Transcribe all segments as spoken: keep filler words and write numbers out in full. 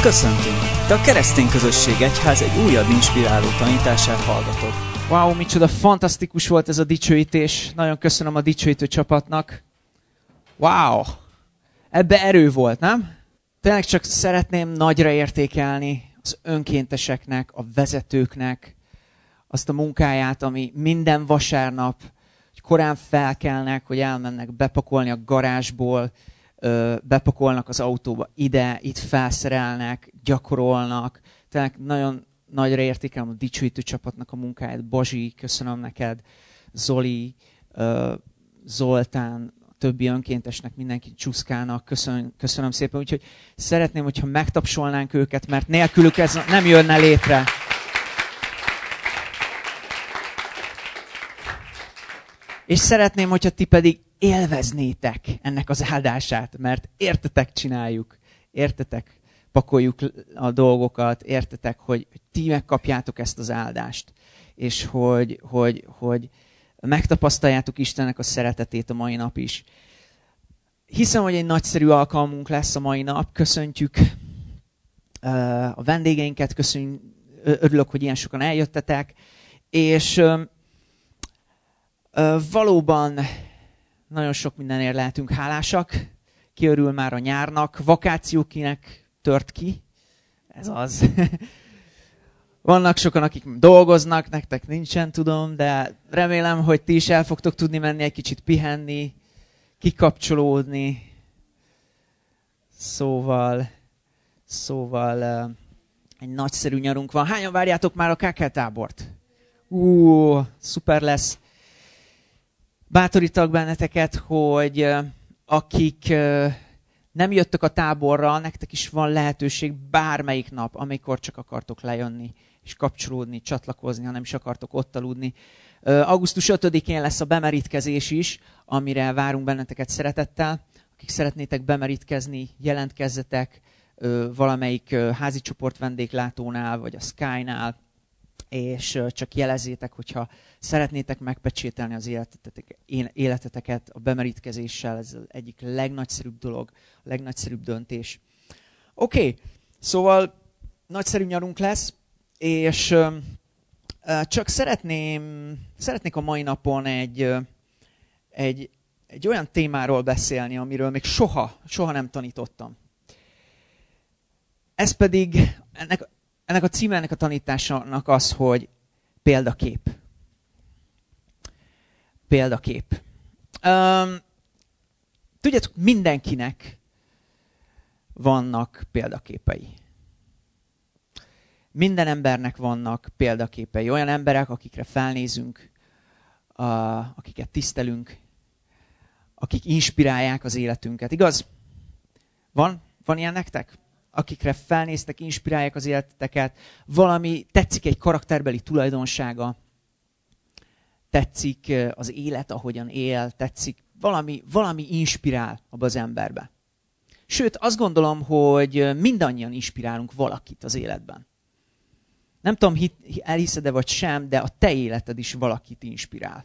Köszöntünk! Te a Keresztény Közösség Egyház egy újabb inspiráló tanítását hallgatod. Wow, micsoda fantasztikus volt ez a dicsőítés. Nagyon köszönöm a dicsőítő csapatnak. Wow! Ebbe erő volt, nem? Tényleg csak szeretném nagyra értékelni az önkénteseknek, a vezetőknek azt a munkáját, ami minden vasárnap, hogy korán felkelnek, hogy elmennek bepakolni a garázsból, bepakolnak az autóba ide, itt felszerelnek, gyakorolnak. Tehát nagyon nagyra értékelem a dicsőítő csapatnak a munkáját. Bazsi, köszönöm neked, Zoli, Zoltán, a többi önkéntesnek, mindenki Csuszkának, köszönöm, köszönöm szépen. Úgyhogy szeretném, hogyha megtapsolnánk őket, mert nélkülük ez nem jönne létre. És szeretném, hogyha ti pedig élveznétek ennek az áldását, mert értetek csináljuk, értetek pakoljuk a dolgokat, értetek, hogy ti megkapjátok ezt az áldást, és hogy, hogy, hogy megtapasztaljátok Istennek a szeretetét a mai nap is. Hiszem, hogy egy nagyszerű alkalmunk lesz a mai nap. Köszöntjük a vendégeinket, köszönjük, örülök, hogy ilyen sokan eljöttetek, és valóban nagyon sok mindenért lehetünk hálásak. Ki örül már a nyárnak, vakáció kinek tört ki, ez az. Vannak sokan, akik dolgoznak, nektek nincsen, tudom, de remélem, hogy ti is el fogtok tudni menni egy kicsit pihenni, kikapcsolódni. Szóval, szóval egy nagyszerű nyarunk van. Hányan várjátok már a ká ká tábort? Ú, szuper lesz. Bátorítalak benneteket, hogy akik nem jöttök a táborra, nektek is van lehetőség bármelyik nap, amikor csak akartok lejönni, és kapcsolódni, csatlakozni, ha nem is akartok ott aludni. augusztus ötödikén lesz a bemerítkezés is, amire várunk benneteket szeretettel. Akik szeretnétek bemerítkezni, jelentkezzetek valamelyik házi csoport vendéglátónál, vagy a Sky-nál, és csak jelezzétek, hogyha szeretnétek megpecsételni az életeteket a bemerítkezéssel. Ez az egyik legnagyszerűbb dolog, a legnagyszerűbb döntés. Oké, okay. Szóval nagyszerű nyarunk lesz, és csak szeretném, szeretnék a mai napon egy, egy, egy olyan témáról beszélni, amiről még soha, soha nem tanítottam. Ez pedig, ennek, ennek a címe ennek a tanításának az, hogy példakép. Példakép. Um, tudjátok, mindenkinek vannak példaképei. Minden embernek vannak példaképei. Olyan emberek, akikre felnézünk, uh, akiket tisztelünk, akik inspirálják az életünket. Igaz? Van? Van ilyen nektek? Akikre felnéztek, inspirálják az életeteket. Valami, tetszik egy karakterbeli tulajdonsága. Tetszik az élet, ahogyan él. Tetszik, valami, valami inspirál abba az emberbe. Sőt, azt gondolom, hogy mindannyian inspirálunk valakit az életben. Nem tudom, elhiszed-e vagy sem, de a te életed is valakit inspirál.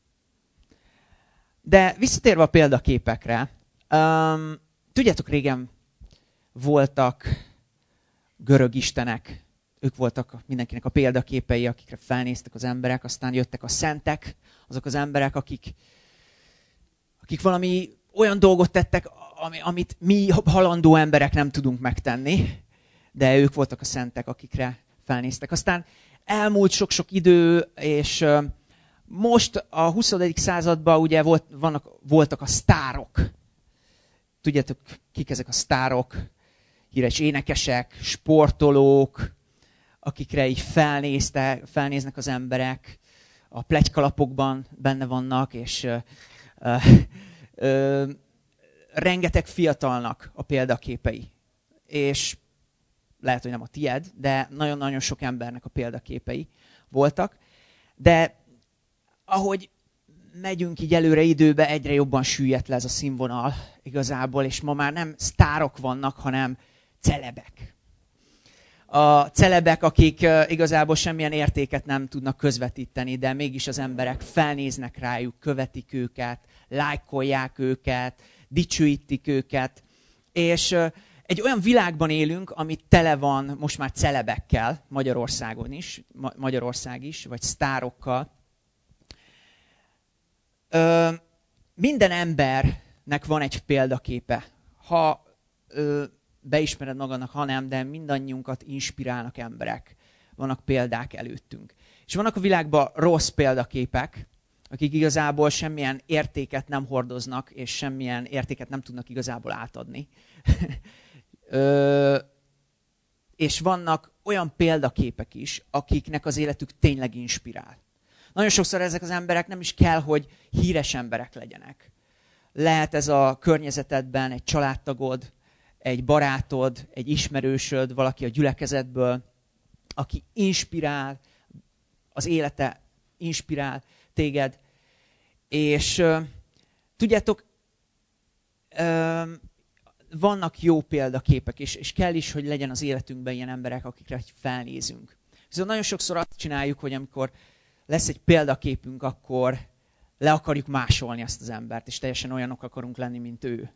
De visszatérve a példaképekre, um, tudjátok, régen voltak görög istenek, ők voltak mindenkinek a példaképei, akikre felnéztek az emberek, aztán jöttek a szentek, azok az emberek, akik, akik valami olyan dolgot tettek, amit mi halandó emberek nem tudunk megtenni, de ők voltak a szentek, akikre felnéztek. Aztán elmúlt sok-sok idő, és most a huszadik században ugye volt, vannak, voltak a sztárok. Tudjátok, kik ezek a sztárok? Híres énekesek, sportolók, akikre így felnézte, felnéznek az emberek, a pletykalapokban benne vannak, és ö, ö, ö, rengeteg fiatalnak a példaképei. És lehet, hogy nem a tied, de nagyon-nagyon sok embernek a példaképei voltak. De ahogy megyünk így előre időbe, egyre jobban süllyedt le ez a színvonal igazából, és ma már nem sztárok vannak, hanem celebek. A celebek, akik igazából semmilyen értéket nem tudnak közvetíteni, de mégis az emberek felnéznek rájuk, követik őket, lájkolják őket, dicsőítik őket. És egy olyan világban élünk, ami tele van most már celebekkel, Magyarországon is, Ma- Magyarország is, vagy sztárokkal. Ö, minden embernek van egy példaképe. Ha ö, beismered magadnak, ha nem, de mindannyiunkat inspirálnak emberek. Vannak példák előttünk. És vannak a világban rossz példaképek, akik igazából semmilyen értéket nem hordoznak, és semmilyen értéket nem tudnak igazából átadni. Ö, és vannak olyan példaképek is, akiknek az életük tényleg inspirál. Nagyon sokszor ezek az emberek nem is kell, hogy híres emberek legyenek. Lehet ez a környezetedben egy családtagod, egy barátod, egy ismerősöd, valaki a gyülekezetből, aki inspirál, az élete inspirál téged. És uh, tudjátok, uh, vannak jó példaképek, és, és kell is, hogy legyen az életünkben ilyen emberek, akikre felnézünk. Viszont nagyon sokszor azt csináljuk, hogy amikor lesz egy példaképünk, akkor le akarjuk másolni azt az embert, és teljesen olyanok akarunk lenni, mint ő.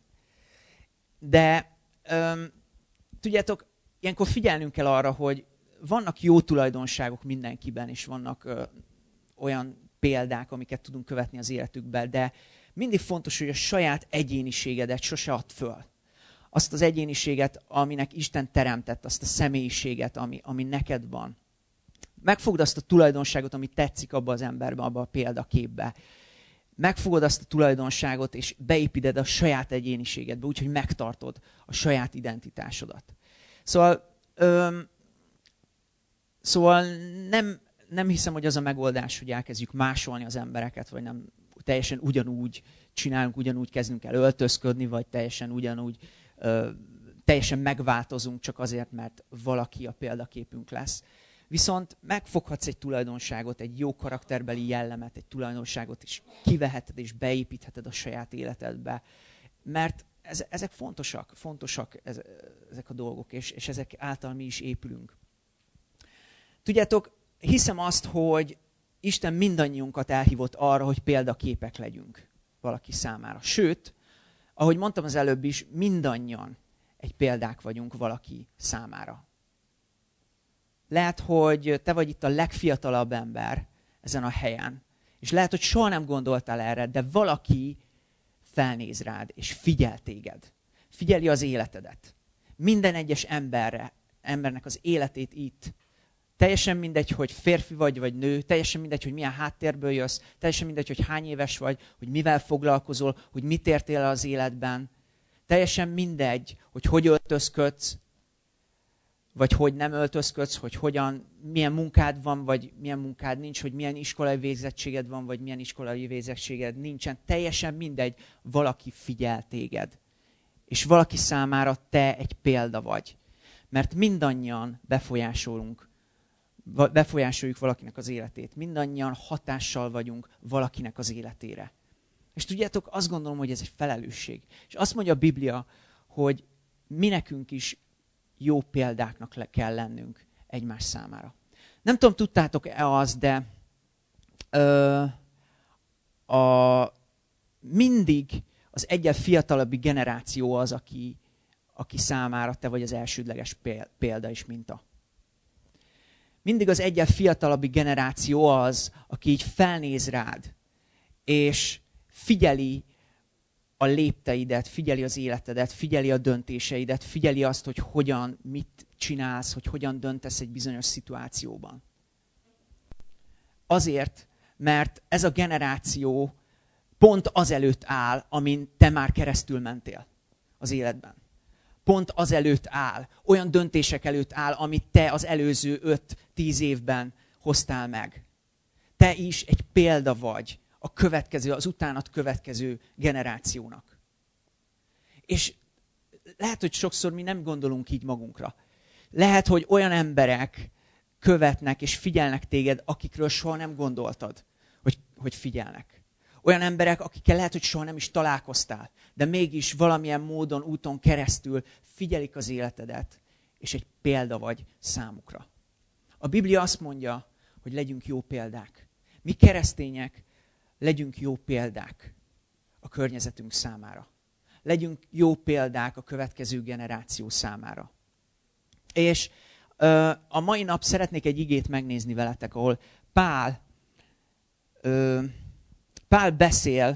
De um, tudjátok, ilyenkor figyelnünk kell arra, hogy vannak jó tulajdonságok mindenkiben, és vannak uh, olyan példák, amiket tudunk követni az életükben, de mindig fontos, hogy a saját egyéniségedet sose add föl. Azt az egyéniséget, aminek Isten teremtett, azt a személyiséget, ami, ami neked van. Megfogd azt a tulajdonságot, ami tetszik abba az emberbe, abba a példaképbe. Megfogod azt a tulajdonságot, és beépíted a saját egyéniségedbe, úgyhogy megtartod a saját identitásodat. Szóval, öm, szóval nem, nem hiszem, hogy az a megoldás, hogy elkezdjük másolni az embereket, vagy nem teljesen ugyanúgy csinálunk, ugyanúgy kezdünk el öltözködni, vagy teljesen ugyanúgy, ö, teljesen megváltozunk csak azért, mert valaki a példaképünk lesz. Viszont megfoghatsz egy tulajdonságot, egy jó karakterbeli jellemet, egy tulajdonságot is kiveheted és beépítheted a saját életedbe. Mert ez, ezek fontosak, fontosak ez, ezek a dolgok, és, és ezek által mi is épülünk. Tudjátok, hiszem azt, hogy Isten mindannyiunkat elhívott arra, hogy példaképek legyünk valaki számára. Sőt, ahogy mondtam az előbb is, mindannyian egy példák vagyunk valaki számára. Lehet, hogy te vagy itt a legfiatalabb ember ezen a helyen, és lehet, hogy soha nem gondoltál erre, de valaki felnéz rád, és figyel téged. Figyeli az életedet. Minden egyes emberre, embernek az életét itt. Teljesen mindegy, hogy férfi vagy, vagy nő, teljesen mindegy, hogy milyen háttérből jössz, teljesen mindegy, hogy hány éves vagy, hogy mivel foglalkozol, hogy mit értél el az életben. Teljesen mindegy, hogy hogy öltözködsz, vagy hogy nem öltözködsz, hogy hogyan, milyen munkád van, vagy milyen munkád nincs, hogy milyen iskolai végzettséged van, vagy milyen iskolai végzettséged nincsen. Teljesen mindegy, valaki figyel téged. És valaki számára te egy példa vagy. Mert mindannyian befolyásolunk, befolyásoljuk valakinek az életét. Mindannyian hatással vagyunk valakinek az életére. És tudjátok, azt gondolom, hogy ez egy felelősség. És azt mondja a Biblia, hogy mi nekünk is jó példáknak kell lennünk egymás számára. Nem tudom, tudtátok-e azt, de ö, a, mindig az egyel fiatalabbi generáció az, aki, aki számára te vagy az elsődleges példa és minta. Mindig az egyel fiatalabbi generáció az, aki így felnéz rád, és figyeli a lépteidet, figyeli az életedet, figyeli a döntéseidet, figyeli azt, hogy hogyan, mit csinálsz, hogy hogyan döntesz egy bizonyos szituációban. Azért, mert ez a generáció pont azelőtt áll, amin te már keresztül mentél az életben. Pont azelőtt áll, olyan döntések előtt áll, amit te az előző öt-tíz évben hoztál meg. Te is egy példa vagy a következő, az utánat következő generációnak. És lehet, hogy sokszor mi nem gondolunk így magunkra. Lehet, hogy olyan emberek követnek és figyelnek téged, akikről soha nem gondoltad, hogy, hogy figyelnek. Olyan emberek, akikkel lehet, hogy soha nem is találkoztál, de mégis valamilyen módon, úton keresztül figyelik az életedet, és egy példa vagy számukra. A Biblia azt mondja, hogy legyünk jó példák. Mi keresztények legyünk jó példák a környezetünk számára. legyünk jó példák a következő generáció számára. És a mai nap szeretnék egy igét megnézni veletek, ahol Pál, Pál beszél,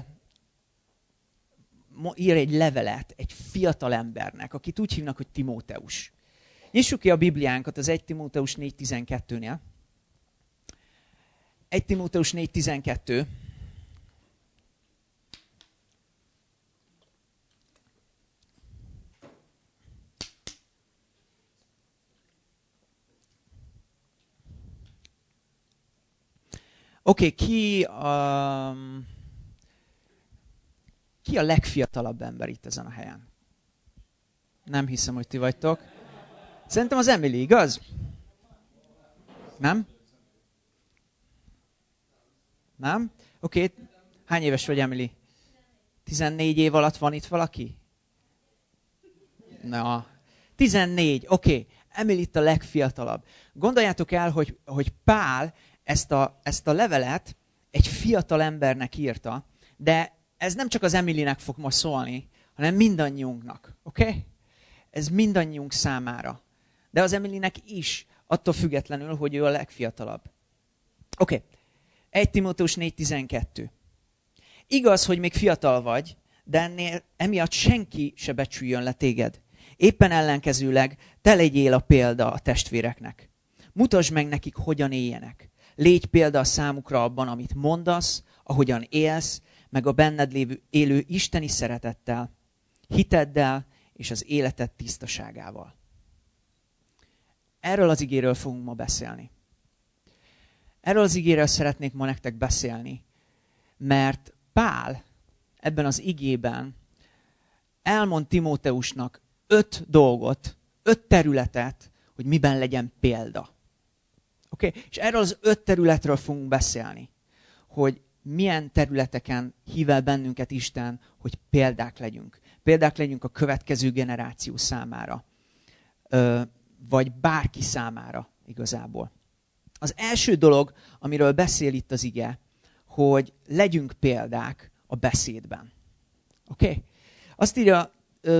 ír egy levelet egy fiatal embernek, akit úgy hívnak, hogy Timóteus. Nyissuk ki a Bibliánkat az egy Timóteus négy tizenkettőnél. egy Timóteus négy tizenkettő. Oké, okay, ki, um, ki a legfiatalabb ember itt ezen a helyen? Nem hiszem, hogy ti vagytok. Szerintem az Emily, igaz? Nem? Nem? Oké, okay. Hány éves vagy, Emily? tizennégy év alatt van itt valaki? Na, tizennégy, oké. Okay. Emily itt a legfiatalabb. Gondoljátok el, hogy, hogy Pál ezt a, ezt a levelet egy fiatal embernek írta, de ez nem csak az Emilynek fog most szólni, hanem mindannyiunknak. Oké? Okay? Ez mindannyiunk számára. De az Emilynek is, attól függetlenül, hogy ő a legfiatalabb. Oké. Okay. egy Timóteus négy tizenkettő. Igaz, hogy még fiatal vagy, de ennél emiatt senki se becsüljön le téged. Éppen ellenkezőleg te legyél a példa a testvéreknek. Mutasd meg nekik, hogyan éljenek. Légy példa a számukra abban, amit mondasz, ahogyan élsz, meg a benned lévő, élő isteni szeretettel, hiteddel és az életed tisztaságával. Erről az igéről fogunk ma beszélni. Erről az igéről szeretnék ma nektek beszélni, mert Pál ebben az igében elmond Timóteusnak öt dolgot, öt területet, hogy miben legyen példa. Okay? És erről az öt területről fogunk beszélni, hogy milyen területeken hív el bennünket Isten, hogy példák legyünk. Példák legyünk a következő generáció számára, vagy bárki számára igazából. Az első dolog, amiről beszél itt az ige, hogy legyünk példák a beszédben. Oké? Okay? Azt írja,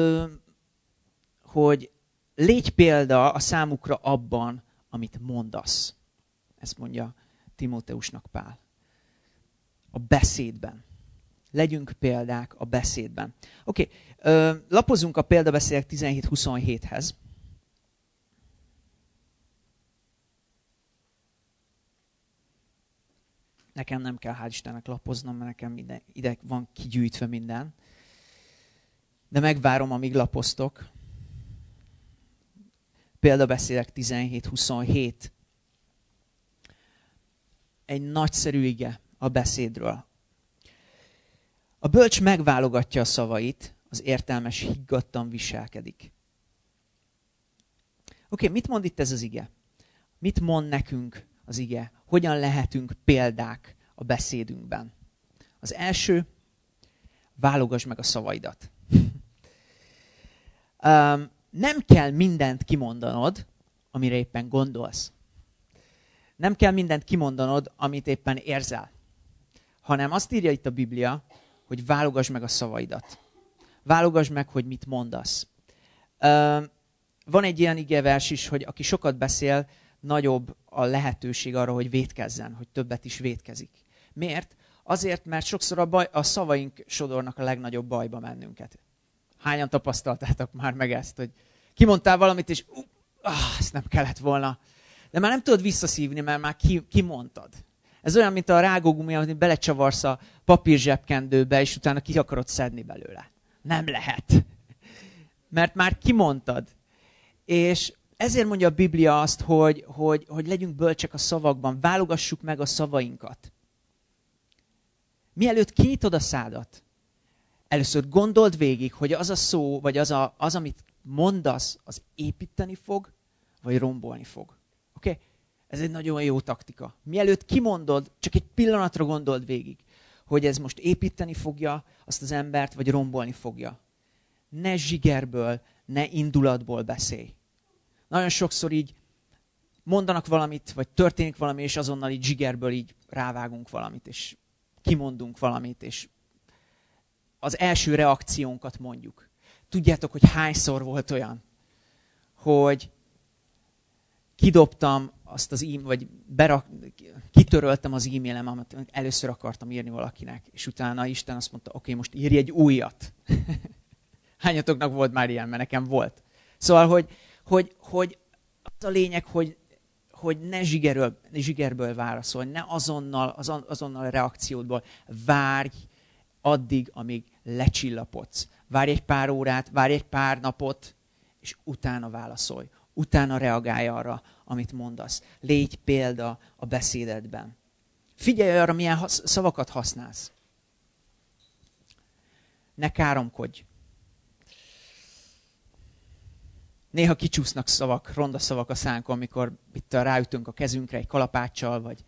hogy légy példa a számukra abban, amit mondasz. Ezt mondja Timóteusnak Pál. A beszédben. Legyünk példák a beszédben. Oké, okay. Lapozunk a példabeszédek tizenhét huszonhéthez. Nekem nem kell, hál' Istennek lapoznom, mert nekem minden, ide van kigyűjtve minden. De megvárom, amíg lapoztok. Példabeszédek tizenhét huszonhét. Egy nagyszerű ige a beszédről. A bölcs megválogatja a szavait, az értelmes higgadtan viselkedik. Oké, okay, mit mond itt ez az ige? Mit mond nekünk az ige? Hogyan lehetünk példák a beszédünkben? Az első, válogass meg a szavaidat. um, nem kell mindent kimondanod, amire éppen gondolsz. Nem kell mindent kimondanod, amit éppen érzel. Hanem azt írja itt a Biblia, hogy válogass meg a szavaidat. Válogass meg, hogy mit mondasz. Van egy ilyen igevers is, hogy aki sokat beszél, nagyobb a lehetőség arra, hogy vétkezzen, hogy többet is vétkezik. Miért? Azért, mert sokszor a, baj, a szavaink sodornak a legnagyobb bajba bennünket. Hányan tapasztaltátok már meg ezt, hogy kimondtál valamit, és uh, ah, ezt nem kellett volna. De már nem tudod visszaszívni, mert már ki, kimondtad. Ez olyan, mint a rágógumi, amit belecsavarsz a papír zsebkendőbe, és utána ki akarod szedni belőle. Nem lehet. Mert már kimondtad. És ezért mondja a Biblia azt, hogy, hogy, hogy legyünk bölcsek a szavakban, válogassuk meg a szavainkat. Mielőtt kinyitod a szádat, először gondold végig, hogy az a szó, vagy az, a, az amit mondasz, az építeni fog, vagy rombolni fog. Oké? Okay? Ez egy nagyon jó taktika. Mielőtt kimondod, csak egy pillanatra gondold végig, hogy ez most építeni fogja azt az embert, vagy rombolni fogja. Ne zsigerből, ne indulatból beszélj. Nagyon sokszor így mondanak valamit, vagy történik valami, és azonnal így zsigerből így rávágunk valamit, és kimondunk valamit, és az első reakciónkat mondjuk. Tudjátok, hogy hányszor volt olyan, hogy kidobtam azt az e-mail, vagy berak, kitöröltem az e-mailem, amit először akartam írni valakinek, és utána Isten azt mondta, oké, okay, most írj egy újat. Hányatoknak volt már ilyen, mert nekem volt. Szóval, hogy, hogy, hogy az a lényeg, hogy, hogy ne zsigerből, zsigerből válaszolj, ne azonnal, az, azonnal a reakciódból várj addig, amíg lecsillapodsz. Várj egy pár órát, várj egy pár napot, és utána válaszolj. Utána reagálj arra, amit mondasz. Légy példa a beszédedben. Figyelj arra, milyen hasz, szavakat használsz. Ne káromkodj. Néha kicsúsznak szavak, ronda szavak a szánkon, amikor itt ráütünk a kezünkre egy kalapáccsal, vagy,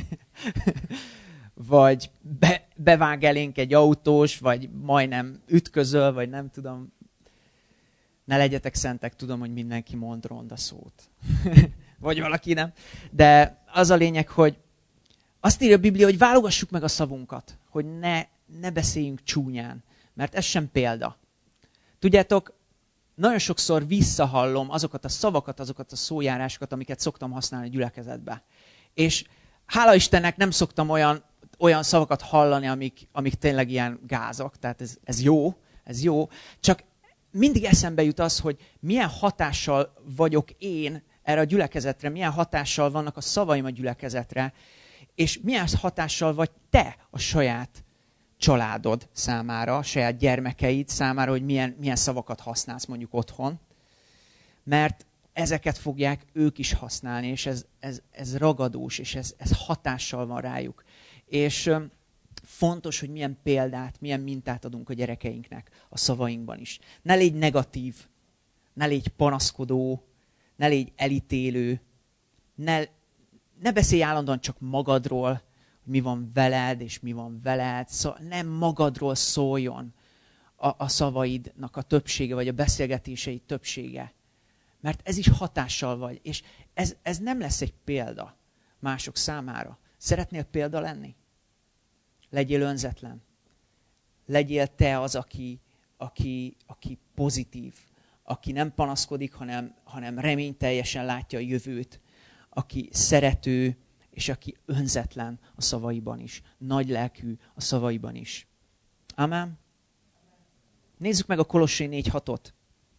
vagy be, bevág elénk egy autós, vagy majdnem ütközöl, vagy nem tudom. Ne legyetek szentek, tudom, hogy mindenki mond ronda szót. Vagy valaki nem. De az a lényeg, hogy azt írja a Biblia, hogy válogassuk meg a szavunkat, hogy ne, ne beszéljünk csúnyán, mert ez sem példa. Tudjátok, nagyon sokszor visszahallom azokat a szavakat, azokat a szójárásokat, amiket szoktam használni a gyülekezetbe. És hála Istennek nem szoktam olyan, olyan szavakat hallani, amik, amik tényleg ilyen gázak, tehát ez, ez jó, ez jó. Csak mindig eszembe jut az, hogy milyen hatással vagyok én erre a gyülekezetre, milyen hatással vannak a szavaim a gyülekezetre, és milyen hatással vagy te a saját családod számára, a saját gyermekeid számára, hogy milyen, milyen szavakat használsz mondjuk otthon. Mert ezeket fogják ők is használni, és ez, ez, ez ragadós, és ez, ez hatással van rájuk. És fontos, hogy milyen példát, milyen mintát adunk a gyerekeinknek a szavainkban is. Ne légy negatív, ne légy panaszkodó, ne légy elítélő, ne, ne beszélj állandóan csak magadról, hogy mi van veled, és mi van veled. Szóval nem magadról szóljon a, a szavaidnak a többsége, vagy a beszélgetéseid többsége. Mert ez is hatással vagy, és ez, ez nem lesz egy példa mások számára. Szeretnél példa lenni? Legyél önzetlen. Legyél te az, aki, aki, aki pozitív, aki nem panaszkodik, hanem, hanem reményteljesen látja a jövőt, aki szerető, és aki önzetlen a szavaiban is, nagy lelkű a szavaiban is. Amen. Nézzük meg a Kolossé négy hatot.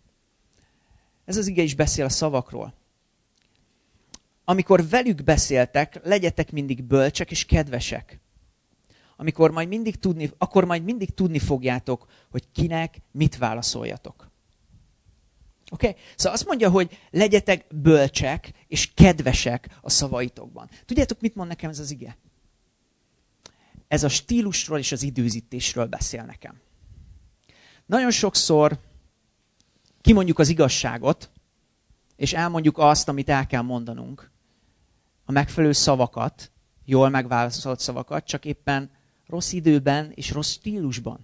Ez az ige is beszél a szavakról. Amikor velük beszéltek, legyetek mindig bölcsek és kedvesek. Amikor majd mindig tudni, akkor majd mindig tudni fogjátok, hogy kinek mit válaszoljatok. Oké? Okay? Szóval azt mondja, hogy legyetek bölcsek és kedvesek a szavaitokban. Tudjátok, mit mond nekem ez az ige? Ez a stílusról és az időzítésről beszél nekem. Nagyon sokszor kimondjuk az igazságot, és elmondjuk azt, amit el kell mondanunk. A megfelelő szavakat, jól megválaszolt szavakat, csak éppen rossz időben és rossz stílusban.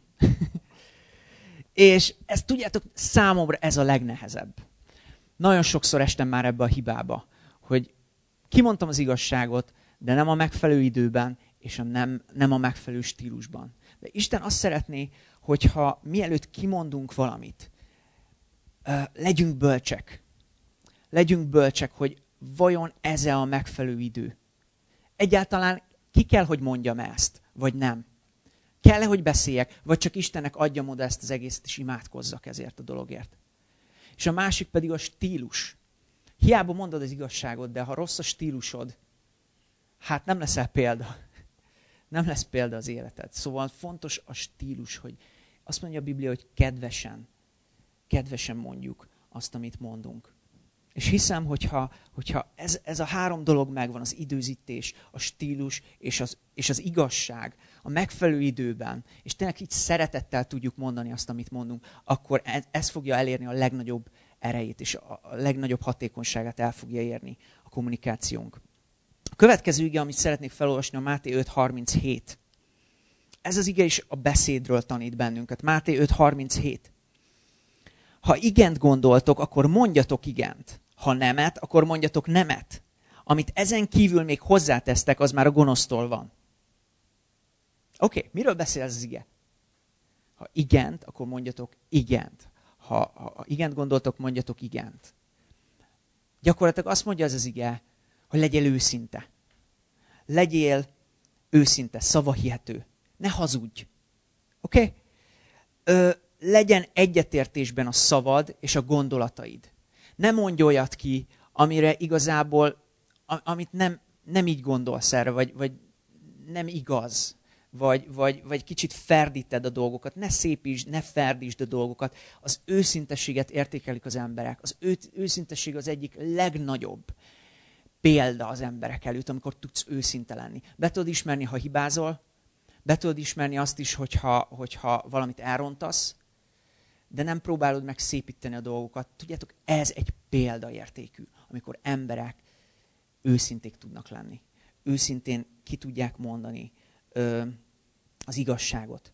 És ezt tudjátok, számomra ez a legnehezebb. Nagyon sokszor estem már ebbe a hibába, hogy kimondtam az igazságot, de nem a megfelelő időben, és a nem, nem a megfelelő stílusban. De Isten azt szeretné, hogyha mielőtt kimondunk valamit, legyünk bölcsek. Legyünk bölcsek, hogy vajon ez a megfelelő idő. Egyáltalán ki kell, hogy mondjam ezt, vagy nem. Kell-e, hogy beszéljek, vagy csak Istennek adjam oda ezt az egészet, és imádkozzak ezért a dologért. És a másik pedig a stílus. Hiába mondod az igazságot, de ha rossz a stílusod, hát nem leszel példa. Nem lesz példa az életed. Szóval fontos a stílus, hogy azt mondja a Biblia, hogy kedvesen, kedvesen mondjuk azt, amit mondunk. És hiszem, hogyha, hogyha ez, ez a három dolog megvan, az időzítés, a stílus és az, és az igazság a megfelelő időben, és tényleg így szeretettel tudjuk mondani azt, amit mondunk, akkor ez, ez fogja elérni a legnagyobb erejét, és a, a legnagyobb hatékonyságát el fogja érni a kommunikációnk. A következő ige, amit szeretnék felolvasni, a Máté öt harminchét. Ez az ige is a beszédről tanít bennünket. Máté öt harminchét. Ha igent gondoltok, akkor mondjatok igent. Ha nemet, akkor mondjatok nemet. Amit ezen kívül még hozzátesztek, az már a gonosztól van. Oké, okay, miről beszél ez az ige? Ha igent, akkor mondjatok igent. Ha, ha igent gondoltok, mondjatok igent. Gyakorlatilag azt mondja ez az ige, hogy legyél őszinte. Legyél őszinte, szavahihető. Ne hazudj. Oké? Okay? Legyen egyetértésben a szavad és a gondolataid. Ne mondj olyat ki, amire igazából, amit nem, nem így gondolsz erre, vagy, vagy nem igaz. Vagy, vagy, vagy kicsit ferdíted a dolgokat. Ne szépítsd, ne ferdítsd a dolgokat. Az őszintességet értékelik az emberek. Az ő, őszintesség az egyik legnagyobb példa az emberek előtt, amikor tudsz őszinte lenni. Be tudod ismerni, ha hibázol, be tudod ismerni azt is, hogyha, hogyha valamit elrontasz, de nem próbálod meg szépíteni a dolgokat. Tudjátok, ez egy példaértékű, amikor emberek őszinték tudnak lenni. Őszintén ki tudják mondani ö, az igazságot.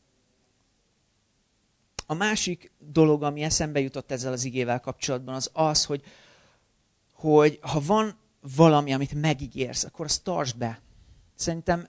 A másik dolog, ami eszembe jutott ezzel az igével kapcsolatban, az az, hogy, hogy ha van valami, amit megígérsz, akkor azt tartsd be. Szerintem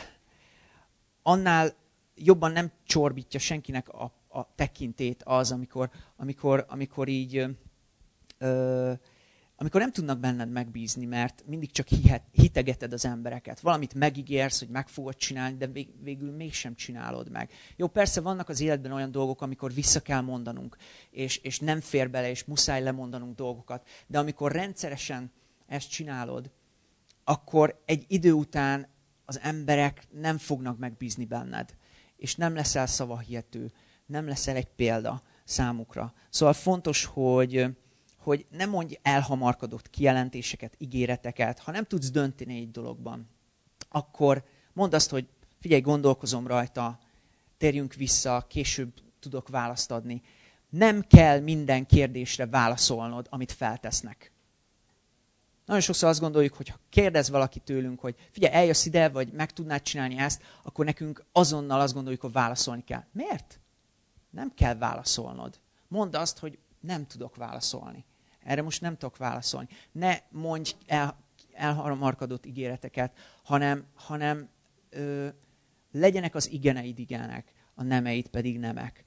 annál jobban nem csorbítja senkinek a, a tekintét az, amikor, amikor, amikor így, ö, amikor nem tudnak benned megbízni, mert mindig csak hihet, hitegeted az embereket. Valamit megígérsz, hogy meg fogod csinálni, de vég, végül mégsem csinálod meg. Jó, persze vannak az életben olyan dolgok, amikor vissza kell mondanunk, és, és nem fér bele, és muszáj lemondanunk dolgokat. De amikor rendszeresen ezt csinálod, akkor egy idő után az emberek nem fognak megbízni benned, és nem leszel szavahihető, nem leszel egy példa számukra. Szóval fontos, hogy, hogy ne mondj elhamarkodott kijelentéseket, ígéreteket. Ha nem tudsz dönteni egy dologban, akkor mondd azt, hogy figyelj, gondolkozom rajta, térjünk vissza, később tudok választ adni. Nem kell minden kérdésre válaszolnod, amit feltesznek. Nagyon sokszor azt gondoljuk, hogy ha kérdez valaki tőlünk, hogy figyelj, eljössz ide, vagy meg tudnád csinálni ezt, akkor nekünk azonnal azt gondoljuk, hogy válaszolni kell. Miért? Nem kell válaszolnod. Mondd azt, hogy nem tudok válaszolni. Erre most nem tudok válaszolni. Ne mondj el, elhamarkodott ígéreteket, hanem, hanem ö, legyenek az igeneid igenek, a nemeid pedig nemek.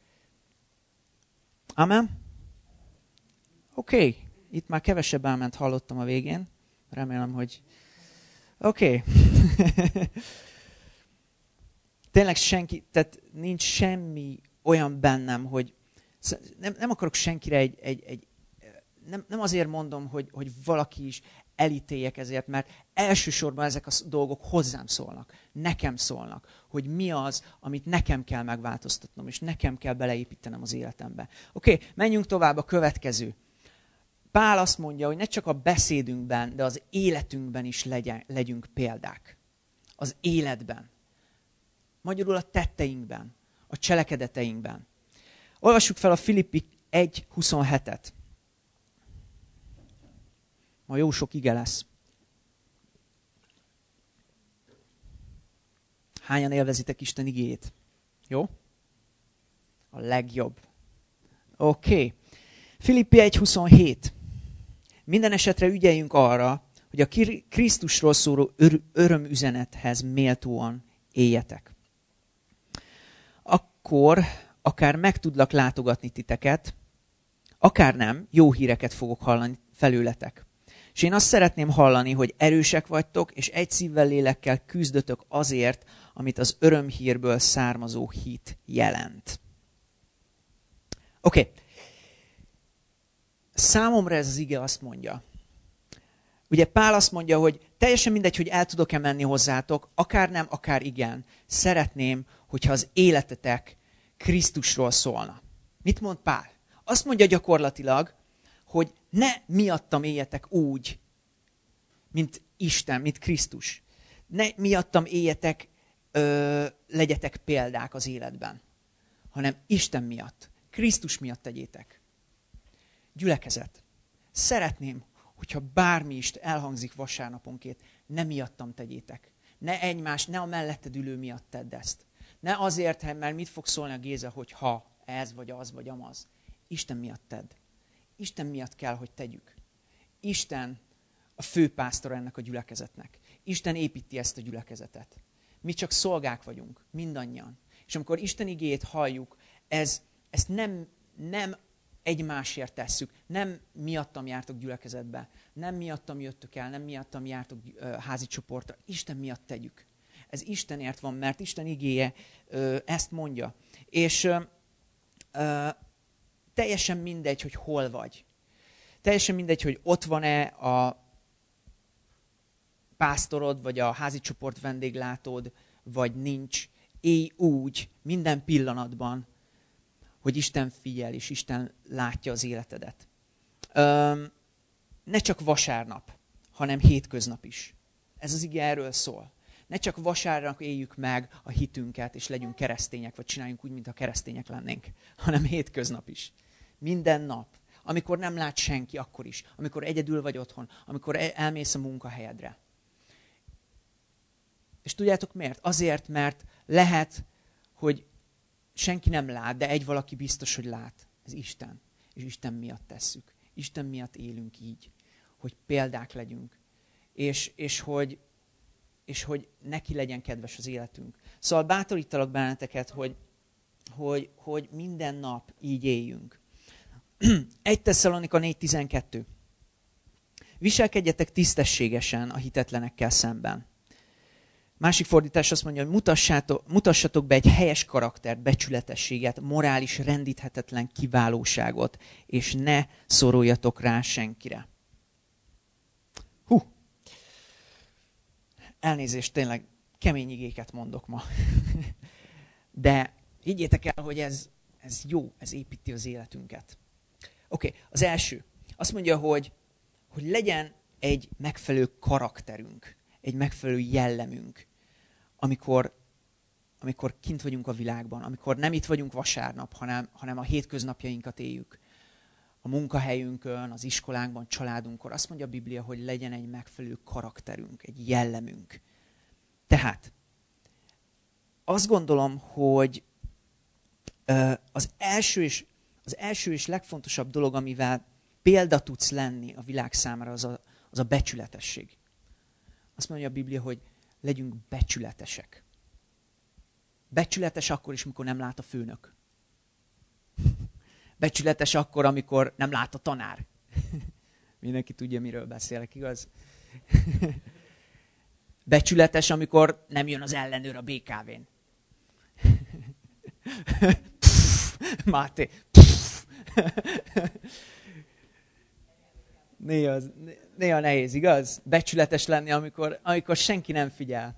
Amen? Oké. Okay. Itt már kevesebb áment hallottam a végén. Remélem, hogy... Oké. Okay. Tényleg senki, tehát nincs semmi olyan bennem, hogy... Nem, nem akarok senkire egy... egy, egy nem, nem azért mondom, hogy, hogy valaki is elítéljek ezért, mert elsősorban ezek a dolgok hozzám szólnak. Nekem szólnak, hogy mi az, amit nekem kell megváltoztatnom, és nekem kell beleépítenem az életembe. Oké, okay, menjünk tovább a következő. Pál azt mondja, hogy ne csak a beszédünkben, de az életünkben is legyen, legyünk példák. Az életben. Magyarul a tetteinkben, a cselekedeteinkben. Olvassuk fel a Filippi egy huszonhetet. Ma jó sok ige lesz. Hányan élvezitek Isten igéjét? Jó? A legjobb. Oké. Okay. Filippi egy huszonhét. Minden esetre ügyeljünk arra, hogy a Krisztusról szóló ör- örömüzenethez méltóan éljetek. Akkor akár meg tudlak látogatni titeket, akár nem, jó híreket fogok hallani felőletek. És én azt szeretném hallani, hogy erősek vagytok, és egy szívvel, lélekkel küzdötök azért, amit az örömhírből származó hit jelent. Oké. Okay. Számomra ez az ige azt mondja. Ugye Pál azt mondja, hogy teljesen mindegy, hogy el tudok-e menni hozzátok, akár nem, akár igen. Szeretném, hogyha az életetek Krisztusról szólna. Mit mond Pál? Azt mondja gyakorlatilag, hogy ne miattam éljetek úgy, mint Isten, mint Krisztus. Ne miattam éljetek, ö, legyetek példák az életben, hanem Isten miatt, Krisztus miatt tegyétek. Gyülekezet. Szeretném, hogyha bármi is elhangzik vasárnaponként, ne miattam tegyétek. Ne egymás, ne a melletted ülő miatt tedd ezt. Ne azért, mert mit fog szólni a Géza, hogy ha ez, vagy az, vagy amaz. Isten miatt tedd. Isten miatt kell, hogy tegyük. Isten a főpásztor ennek a gyülekezetnek. Isten építi ezt a gyülekezetet. Mi csak szolgák vagyunk, mindannyian. És amikor Isten igéjét halljuk, ez, ezt nem, nem egymásért tesszük, nem miattam jártok gyülekezetbe, nem miattam jöttök el, nem miattam jártok uh, házi csoportra, Isten miatt tegyük. Ez Istenért van, mert Isten igéje uh, ezt mondja. És uh, uh, teljesen mindegy, hogy hol vagy. Teljesen mindegy, hogy ott van-e a pásztorod, vagy a házi csoport vendéglátód, vagy nincs. Élj úgy minden pillanatban, hogy Isten figyel, és Isten látja az életedet. Öm, ne csak vasárnap, hanem hétköznap is. Ez az ige erről szól. Ne csak vasárnap éljük meg a hitünket, és legyünk keresztények, vagy csináljunk úgy, mintha keresztények lennénk, hanem hétköznap is. Minden nap. Amikor nem lát senki, akkor is. Amikor egyedül vagy otthon. Amikor elmész a munkahelyedre. És tudjátok miért? Azért, mert lehet, hogy senki nem lát, de egy valaki biztos, hogy lát. Ez Isten. És Isten miatt tesszük. Isten miatt élünk így. Hogy példák legyünk. És, és, hogy, és hogy neki legyen kedves az életünk. Szóval bátorítalak benneteket, hogy, hogy, hogy minden nap így éljünk. egy Tesszalonika négy tizenkettő. Viselkedjetek tisztességesen a hitetlenekkel szemben. Másik fordítás azt mondja, hogy mutassátok, mutassatok be egy helyes karaktert, becsületességet, morális, rendíthetetlen kiválóságot, és ne szoruljatok rá senkire. Hú! Elnézést, tényleg kemény igéket mondok ma. De higgyétek el, hogy ez, ez jó, ez építi az életünket. Oké, okay, az első. Azt mondja, hogy, hogy legyen egy megfelelő karakterünk, egy megfelelő jellemünk, amikor, amikor kint vagyunk a világban, amikor nem itt vagyunk vasárnap, hanem, hanem a hétköznapjainkat éljük. A munkahelyünkön, az iskolánkban, családunkon. Azt mondja a Biblia, hogy legyen egy megfelelő karakterünk, egy jellemünk. Tehát azt gondolom, hogy az első és, az első és legfontosabb dolog, amivel példa tudsz lenni a világ számára, az a, az a becsületesség. Azt mondja a Biblia, hogy legyünk becsületesek. Becsületes akkor is, amikor nem lát a főnök. Becsületes akkor, amikor nem lát a tanár. Mindenki tudja, miről beszélek, igaz? Becsületes, amikor nem jön az ellenőr a bé ká vén. Máté. Néha, néha nehéz, igaz? Becsületes lenni, amikor, amikor senki nem figyel.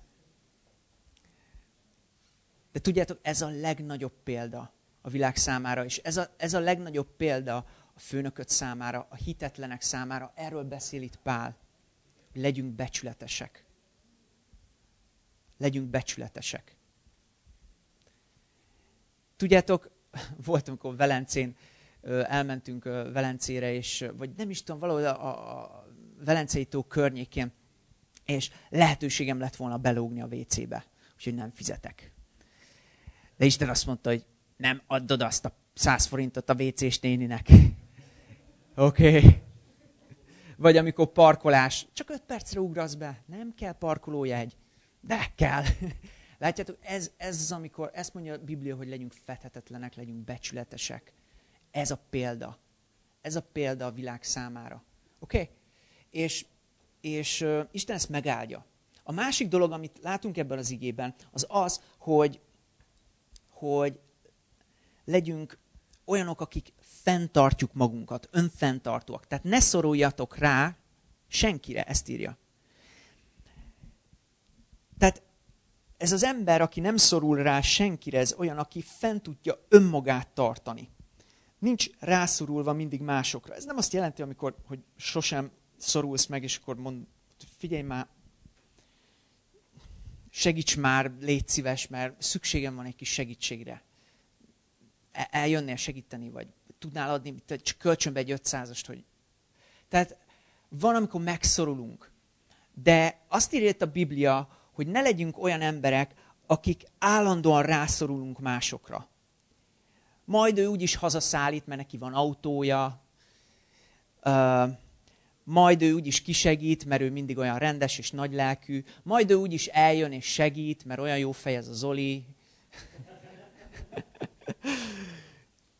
De tudjátok, ez a legnagyobb példa a világ számára, és ez a, ez a legnagyobb példa a főnököt számára, a hitetlenek számára. Erről beszél itt Pál. Legyünk becsületesek. Legyünk becsületesek. Tudjátok, volt, amikor Velencén elmentünk Velencére, és, vagy nem is tudom, valahol a, a Velencei tó környékén, és lehetőségem lett volna belógni a vécébe, úgyhogy nem fizetek. De Isten azt mondta, hogy nem add azt a száz forintot a vécés néninek. Oké. Okay. Vagy amikor parkolás, csak öt percre ugrasz be, nem kell parkolójegy, de kell. Látjátok, ez, ez az, amikor, ezt mondja a Biblia, hogy legyünk fethetetlenek, legyünk becsületesek. Ez a példa. Ez a példa a világ számára. Oké? Okay? És, és uh, Isten ezt megáldja. A másik dolog, amit látunk ebben az igében, az az, hogy, hogy legyünk olyanok, akik fenntartjuk magunkat, önfenntartóak. Tehát ne szoruljatok rá senkire, ezt írja. Tehát ez az ember, aki nem szorul rá senkire, ez olyan, aki fent tudja önmagát tartani. Nincs rászorulva mindig másokra. Ez nem azt jelenti, amikor, hogy sosem szorulsz meg, és akkor mond, figyelj már, segíts már, légy szíves, mert szükségem van egy kis segítségre. Eljönnél segíteni, vagy tudnál adni, csak kölcsönbe egy ötszázast, hogy... Tehát van, amikor megszorulunk. De azt írja itt a Biblia, hogy ne legyünk olyan emberek, akik állandóan rászorulunk másokra. Majd ő úgyis hazaszállít, mert neki van autója. Uh, majd ő úgyis kisegít, mert ő mindig olyan rendes és nagylelkű. Majd ő úgyis eljön és segít, mert olyan jó fej ez a Zoli.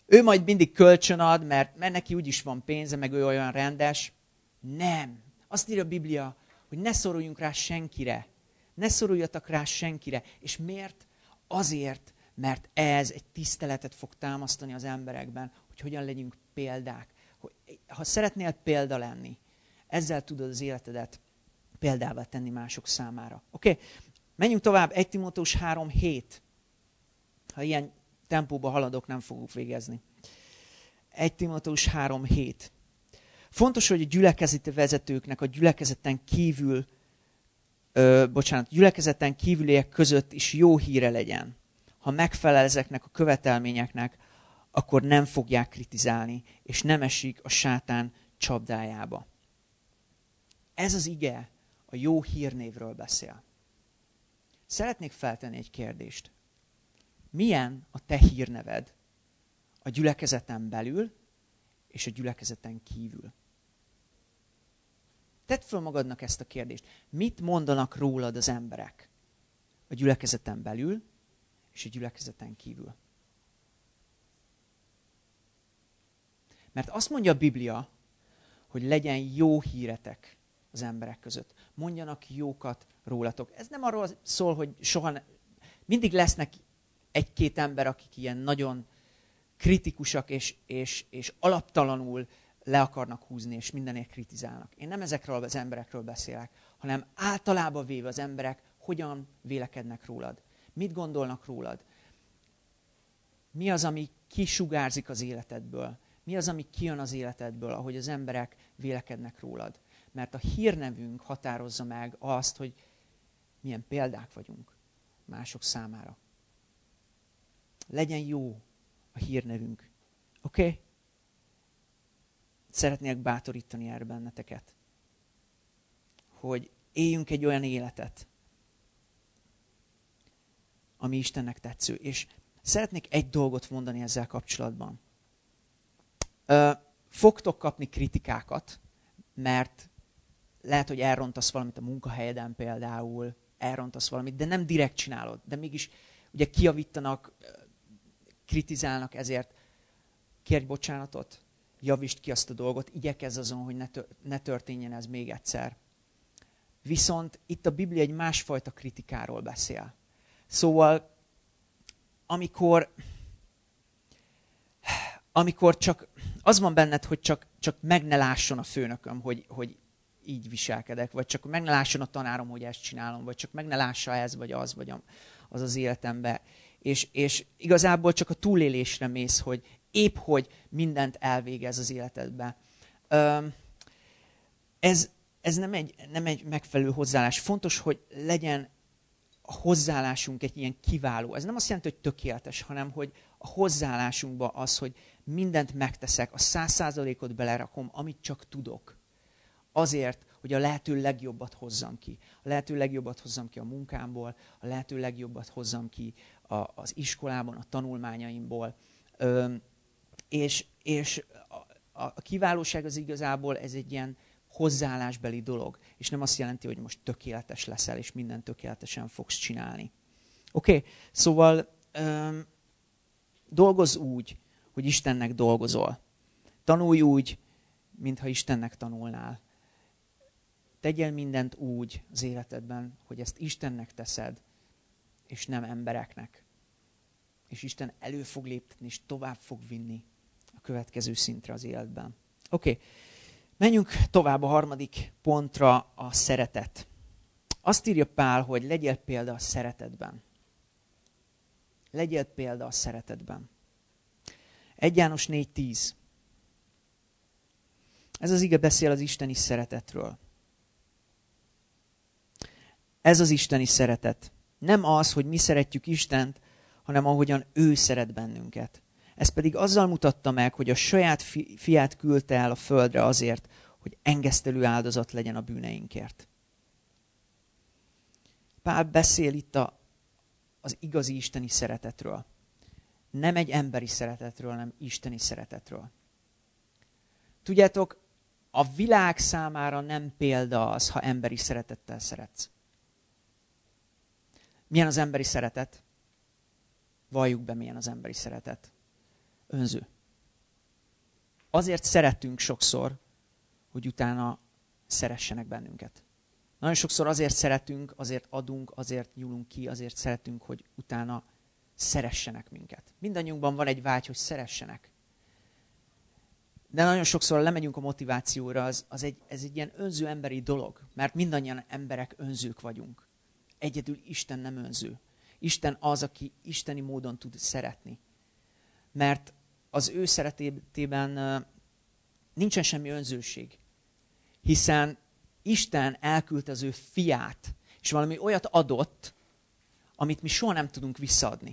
ő majd mindig kölcsön ad, mert, mert neki úgyis van pénze, meg ő olyan rendes. Nem. Azt írja a Biblia, hogy ne szoruljunk rá senkire. Ne szoruljatok rá senkire. És miért? Azért, mert ez egy tiszteletet fog támasztani az emberekben, hogy hogyan legyünk példák. Ha szeretnél példa lenni, ezzel tudod az életedet példává tenni mások számára. Oké? Okay? Menjünk tovább. egy Timóteus három hét. Ha ilyen tempóba haladok, nem fogok végezni. egy Timóteus három hét. Fontos, hogy a gyülekezeti vezetőknek a gyülekezeten kívül, ö, bocsánat, gyülekezeten kívüliek között is jó híre legyen. Ha megfelel ezeknek a követelményeknek, akkor nem fogják kritizálni, és nem esik a sátán csapdájába. Ez az ige a jó hírnévről beszél. Szeretnék feltenni egy kérdést. Milyen a te hírneved a gyülekezeten belül és a gyülekezeten kívül? Tedd föl magadnak ezt a kérdést. Mit mondanak rólad az emberek a gyülekezeten belül és a gyülekezeten kívül? Mert azt mondja a Biblia, hogy legyen jó híretek az emberek között. Mondjanak jókat rólatok. Ez nem arról szól, hogy soha ne... mindig lesznek egy-két ember, akik ilyen nagyon kritikusak és, és, és alaptalanul le akarnak húzni, és mindenért kritizálnak. Én nem ezekről az emberekről beszélek, hanem általában véve az emberek hogyan vélekednek rólad. Mit gondolnak rólad? Mi az, ami kisugárzik az életedből? Mi az, ami kijön az életedből, ahogy az emberek vélekednek rólad? Mert a hírnevünk határozza meg azt, hogy milyen példák vagyunk mások számára. Legyen jó a hírnevünk. Oké? Okay? Szeretnék bátorítani erre benneteket. Hogy éljünk egy olyan életet, ami Istennek tetsző. És szeretnék egy dolgot mondani ezzel kapcsolatban. Fogtok kapni kritikákat, mert lehet, hogy elrontasz valamit a munkahelyeden például, elrontasz valamit, de nem direkt csinálod. De mégis ugye kijavítanak, kritizálnak, ezért kérj bocsánatot, javítsd ki azt a dolgot, igyekezz azon, hogy ne, tör, ne történjen ez még egyszer. Viszont itt a Biblia egy másfajta kritikáról beszél. Szóval, amikor, amikor csak az van benned, hogy csak, csak meg ne lásson a főnököm, hogy, hogy így viselkedek, vagy csak meg ne lásson a tanárom, hogy ezt csinálom, vagy csak meg ne lássa ez, vagy az, vagy az az életembe. És, és igazából csak a túlélésre mész, hogy épp hogy mindent elvégez az életedbe. Ez, ez nem, egy, nem egy megfelelő hozzáállás. Fontos, hogy legyen a hozzáállásunk egy ilyen kiváló. Ez nem azt jelenti, hogy tökéletes, hanem hogy a hozzáállásunkban az, hogy mindent megteszek, a száz százalékot belerakom, amit csak tudok. Azért, hogy a lehető legjobbat hozzam ki. A lehető legjobbat hozzam ki a munkámból, a lehető legjobbat hozzam ki a, az iskolában, a tanulmányaimból. Ö, és és a, a kiválóság az igazából ez egy ilyen hozzáállásbeli dolog. És nem azt jelenti, hogy most tökéletes leszel, és mindent tökéletesen fogsz csinálni. Oké, okay? Szóval ö, dolgozz úgy, hogy Istennek dolgozol. Tanulj úgy, mintha Istennek tanulnál. Tegyél mindent úgy az életedben, hogy ezt Istennek teszed, és nem embereknek. És Isten elő fog léptetni, és tovább fog vinni a következő szintre az életben. Oké, okay. Menjünk tovább a harmadik pontra, a szeretet. Azt írja Pál, hogy legyél példa a szeretetben. Legyél példa a szeretetben. egy János négy tíz. Ez az ige beszél az isteni szeretetről. Ez az isteni szeretet. Nem az, hogy mi szeretjük Istent, hanem ahogyan ő szeret bennünket. Ez pedig azzal mutatta meg, hogy a saját fi- fiát küldte el a földre azért, hogy engesztelő áldozat legyen a bűneinkért. Pál beszél itt a, az igazi isteni szeretetről. Nem egy emberi szeretetről, hanem isteni szeretetről. Tudjátok, a világ számára nem példa az, ha emberi szeretettel szeretsz. Milyen az emberi szeretet? Valljuk be, milyen az emberi szeretet. Önző. azért szeretünk sokszor, hogy utána szeressenek bennünket. Nagyon sokszor azért szeretünk, azért adunk, azért nyúlunk ki, azért szeretünk, hogy utána szeressenek minket. Mindannyiunkban van egy vágy, hogy szeressenek. De nagyon sokszor lemegyünk a motivációra, az, az egy, ez egy ilyen önző emberi dolog, mert mindannyian emberek önzők vagyunk. Egyedül Isten nem önző. Isten az, aki isteni módon tud szeretni. Mert az ő szeretetében nincsen semmi önzőség. Hiszen Isten elküldte az ő fiát, és valami olyat adott, amit mi soha nem tudunk visszaadni.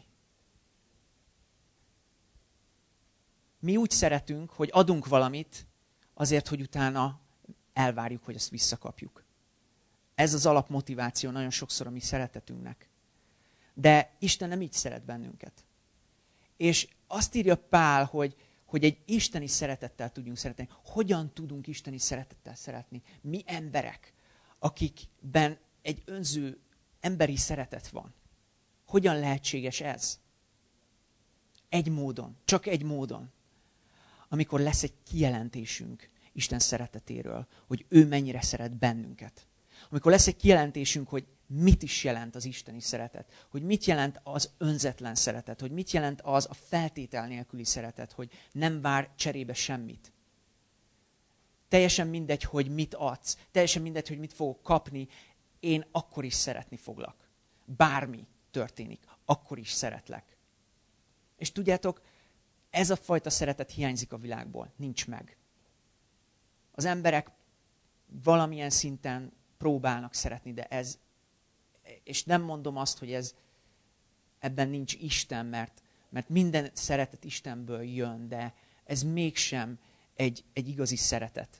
Mi úgy szeretünk, hogy adunk valamit, azért, hogy utána elvárjuk, hogy azt visszakapjuk. Ez az alapmotiváció nagyon sokszor a mi szeretetünknek. De Isten nem így szeret bennünket. És azt írja Pál, hogy, hogy egy isteni szeretettel tudjunk szeretni. Hogyan tudunk isteni szeretettel szeretni? Mi emberek, akikben egy önző emberi szeretet van. Hogyan lehetséges ez? Egy módon, csak egy módon. Amikor lesz egy kijelentésünk Isten szeretetéről, hogy ő mennyire szeret bennünket. Amikor lesz egy kijelentésünk, hogy mit is jelent az isteni szeretet, hogy mit jelent az önzetlen szeretet, hogy mit jelent az a feltétel nélküli szeretet, hogy nem vár cserébe semmit. Teljesen mindegy, hogy mit adsz, teljesen mindegy, hogy mit fogok kapni, én akkor is szeretni foglak. Bármi történik, akkor is szeretlek. És tudjátok, ez a fajta szeretet hiányzik a világból, nincs meg. Az emberek valamilyen szinten próbálnak szeretni, de ez, és nem mondom azt, hogy ez, ebben nincs Isten, mert, mert minden szeretet Istenből jön, de ez mégsem egy, egy igazi szeretet.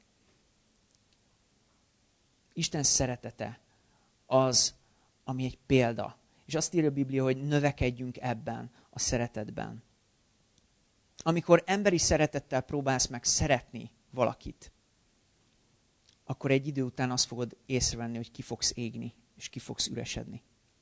Isten szeretete az, ami egy példa. És azt írja a Biblia, hogy növekedjünk ebben a szeretetben. Amikor emberi szeretettel próbálsz meg szeretni valakit, akkor egy idő után azt fogod észrevenni, hogy ki fogsz égni, és ki fogsz üresedni.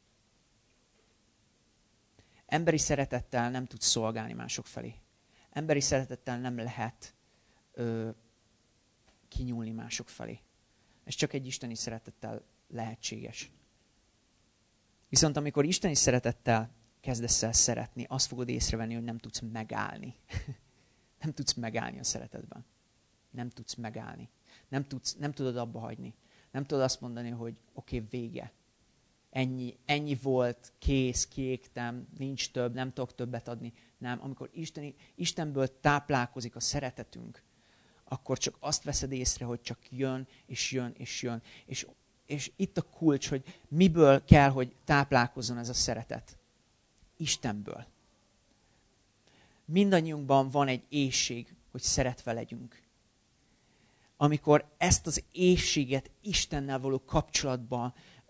Emberi szeretettel nem tudsz szolgálni mások felé. Emberi szeretettel nem lehet ö, kinyúlni mások felé. Ez csak egy isteni szeretettel lehetséges. Viszont amikor isteni szeretettel kezdesz el szeretni, azt fogod észrevenni, hogy nem tudsz megállni. Nem tudsz megállni a szeretetben. Nem tudsz megállni. Nem, tudsz, nem tudod abba hagyni. Nem tudod azt mondani, hogy oké, okay, vége. Ennyi, ennyi volt, kész, kiégtem, nincs több, nem tudok többet adni. Nem, amikor Isteni, Istenből táplálkozik a szeretetünk, akkor csak azt veszed észre, hogy csak jön, és jön, és jön. És, és itt a kulcs, hogy miből kell, hogy táplálkozzon ez a szeretet. Istenből. Mindannyiunkban van egy éhség, hogy szeretve legyünk. Amikor ezt az éhséget Istennel való kapcsolatból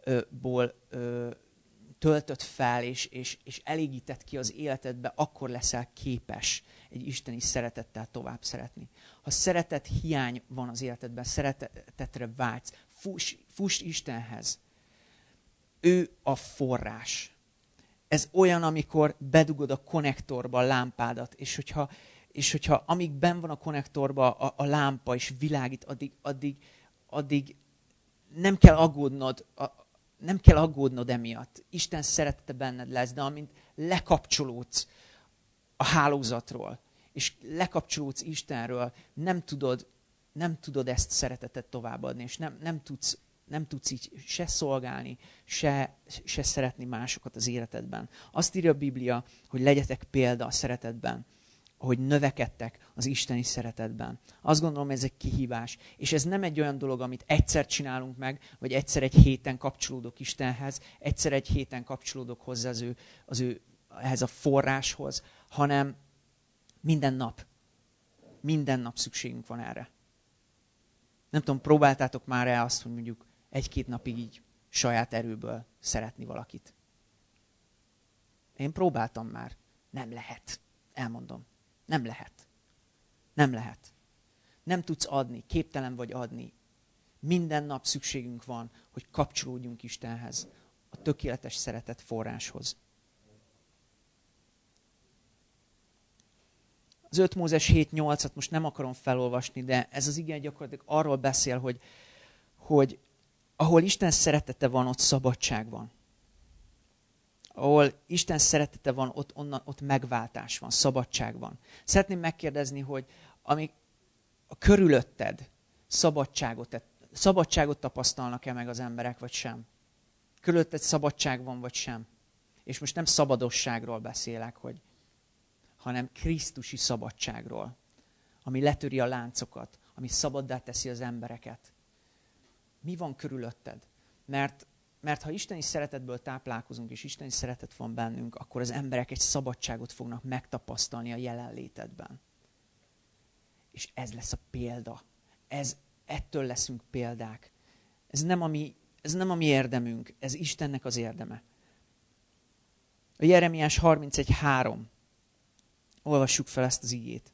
töltött fel, és, és, és elégített ki az életedbe, akkor leszel képes egy isteni szeretettel tovább szeretni. Ha szeretet hiány van az életedben, szeretetre vágysz, fuss, fuss Istenhez. Ő a forrás. Ez olyan, amikor bedugod a konnektorba a lámpádat, és hogyha, és hogyha amíg benn van a konnektorba a, a lámpa és világít, addig, addig, addig nem kell aggódnod, a, nem kell aggódnod emiatt. Isten szeretete benned lesz, de amint lekapcsolódsz a hálózatról, és lekapcsolódsz Istenről, nem tudod, nem tudod ezt szeretetet továbbadni, és nem, nem tudsz Nem tudsz így se szolgálni, se, se szeretni másokat az életedben. Azt írja a Biblia, hogy legyetek példa a szeretetben, hogy növekedtek az isteni szeretetben. Azt gondolom, ez egy kihívás. És ez nem egy olyan dolog, amit egyszer csinálunk meg, vagy egyszer egy héten kapcsolódok Istenhez, egyszer egy héten kapcsolódok hozzá az ő, az ő, ehhez a forráshoz, hanem minden nap. Minden nap szükségünk van erre. Nem tudom, próbáltátok már el azt, hogy mondjuk egy-két napig így saját erőből szeretni valakit? Én próbáltam már. Nem lehet. Elmondom. Nem lehet. Nem lehet. Nem tudsz adni. Képtelen vagy adni. Minden nap szükségünk van, hogy kapcsolódjunk Istenhez. A tökéletes szeretet forráshoz. Az öt Mózes hét nyolcat most nem akarom felolvasni, de ez az ige gyakorlatilag arról beszél, hogy, hogy ahol Isten szeretete van, ott szabadság van. Ahol Isten szeretete van, ott, onnan, ott megváltás van, szabadság van. Szeretném megkérdezni, hogy amíg a körülötted szabadságot, szabadságot tapasztalnak-e meg az emberek, vagy sem? Körülötted szabadság van, vagy sem? És most nem szabadosságról beszélek, hogy, hanem krisztusi szabadságról, ami letöri a láncokat, ami szabaddá teszi az embereket. Mi van körülötted? Mert, mert ha isteni szeretetből táplálkozunk, és isteni szeretet van bennünk, akkor az emberek egy szabadságot fognak megtapasztalni a jelenlétedben. És ez lesz a példa. Ez, ettől leszünk példák. Ez nem a mi, ez nem a mi érdemünk, ez Istennek az érdeme. A Jeremiás harmincegy három. Olvassuk fel ezt az igét.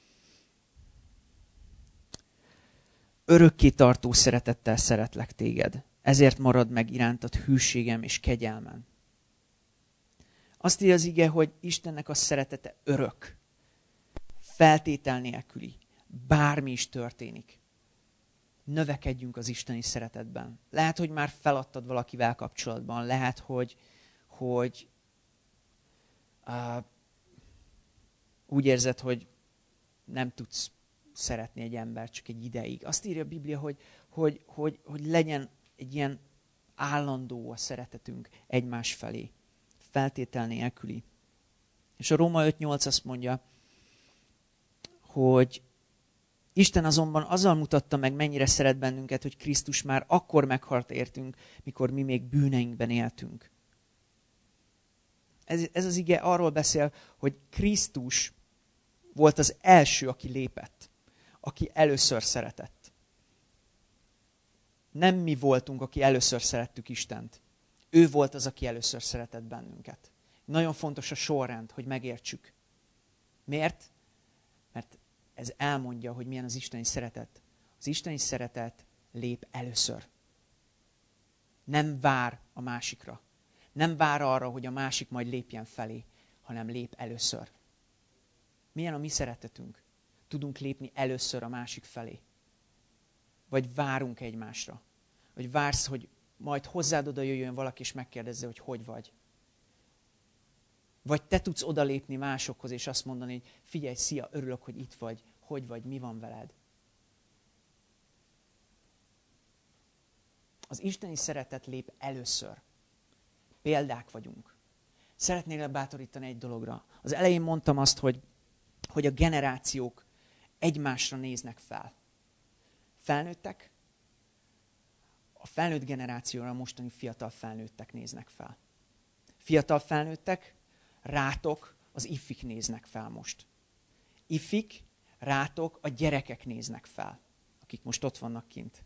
Örökké tartó szeretettel szeretlek téged, ezért marad meg irántad hűségem és kegyelmem. Azt írja az ige, hogy Istennek a szeretete örök, feltétel nélküli, bármi is történik. Növekedjünk az isteni szeretetben. Lehet, hogy már feladtad valakivel kapcsolatban, lehet, hogy, hogy uh, úgy érzed, hogy nem tudsz szeretni egy embert csak egy ideig. Azt írja a Biblia, hogy, hogy, hogy, hogy legyen egy ilyen állandó a szeretetünk egymás felé. Feltétel nélküli. És a Róma öt nyolc azt mondja, hogy Isten azonban azzal mutatta meg, mennyire szeret bennünket, hogy Krisztus már akkor meghalt értünk, mikor mi még bűneinkben éltünk. Ez, ez az ige arról beszél, hogy Krisztus volt az első, aki lépett, aki először szeretett. Nem mi voltunk, aki először szerettük Istent. Ő volt az, aki először szeretett bennünket. Nagyon fontos a sorrend, hogy megértsük. Miért? Mert ez elmondja, hogy milyen az isteni szeretet. Az isteni szeretet lép először. Nem vár a másikra. Nem vár arra, hogy a másik majd lépjen felé, hanem lép először. Milyen a mi szeretetünk? Tudunk lépni először a másik felé? Vagy várunk egymásra? Vagy vársz, hogy majd hozzád oda jöjjön valaki, és megkérdezze, hogy hogy vagy? Vagy te tudsz odalépni másokhoz, és azt mondani, hogy figyelj, szia, örülök, hogy itt vagy. Hogy vagy, mi van veled? Az isteni szeretet lép először. Példák vagyunk. Szeretnélek bátorítani egy dologra. Az elején mondtam azt, hogy, hogy a generációk egymásra néznek fel. Felnőttek, a felnőtt generációra mostani fiatal felnőttek néznek fel. Fiatal felnőttek, rátok az ifik néznek fel most. Ifik, rátok a gyerekek néznek fel, akik most ott vannak kint.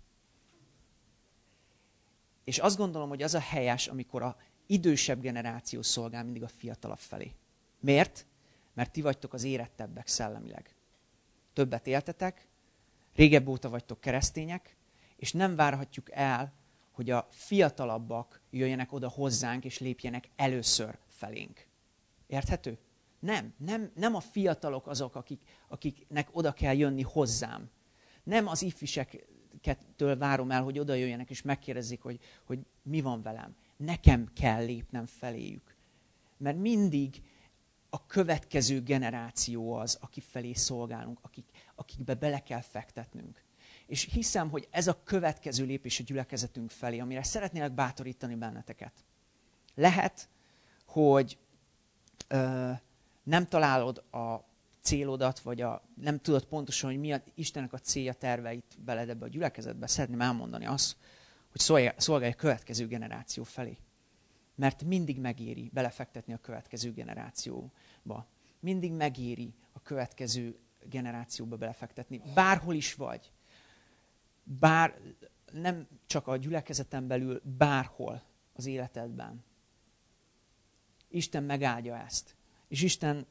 És azt gondolom, hogy az a helyes, amikor a idősebb generáció szolgál mindig a fiatalabb felé. Miért? Mert ti vagytok az érettebbek szellemileg. Többet éltetek, régebb óta vagytok keresztények, és nem várhatjuk el, hogy a fiatalabbak jöjjenek oda hozzánk, és lépjenek először felénk. Érthető? Nem, nem, nem a fiatalok azok, akik, akiknek oda kell jönni hozzám. Nem az ifiseket várom el, hogy oda jöjjenek, és megkérdezik, hogy, hogy mi van velem. Nekem kell lépnem feléjük. Mert mindig a következő generáció az, aki felé szolgálunk, akik, akikbe bele kell fektetnünk. És hiszem, hogy ez a következő lépés a gyülekezetünk felé, amire szeretnélek bátorítani benneteket. Lehet, hogy ö, nem találod a célodat, vagy a, nem tudod pontosan, hogy mi a, Istennek a célja, terveit beled ebbe a gyülekezetbe. Szeretném elmondani azt, hogy szolgálj, szolgálj a következő generáció felé. Mert mindig megéri belefektetni a következő generációba. Mindig megéri a következő generációba belefektetni. Bárhol is vagy. Bár nem csak a gyülekezeten belül, bárhol az életedben. Isten megáldja ezt. És Isten,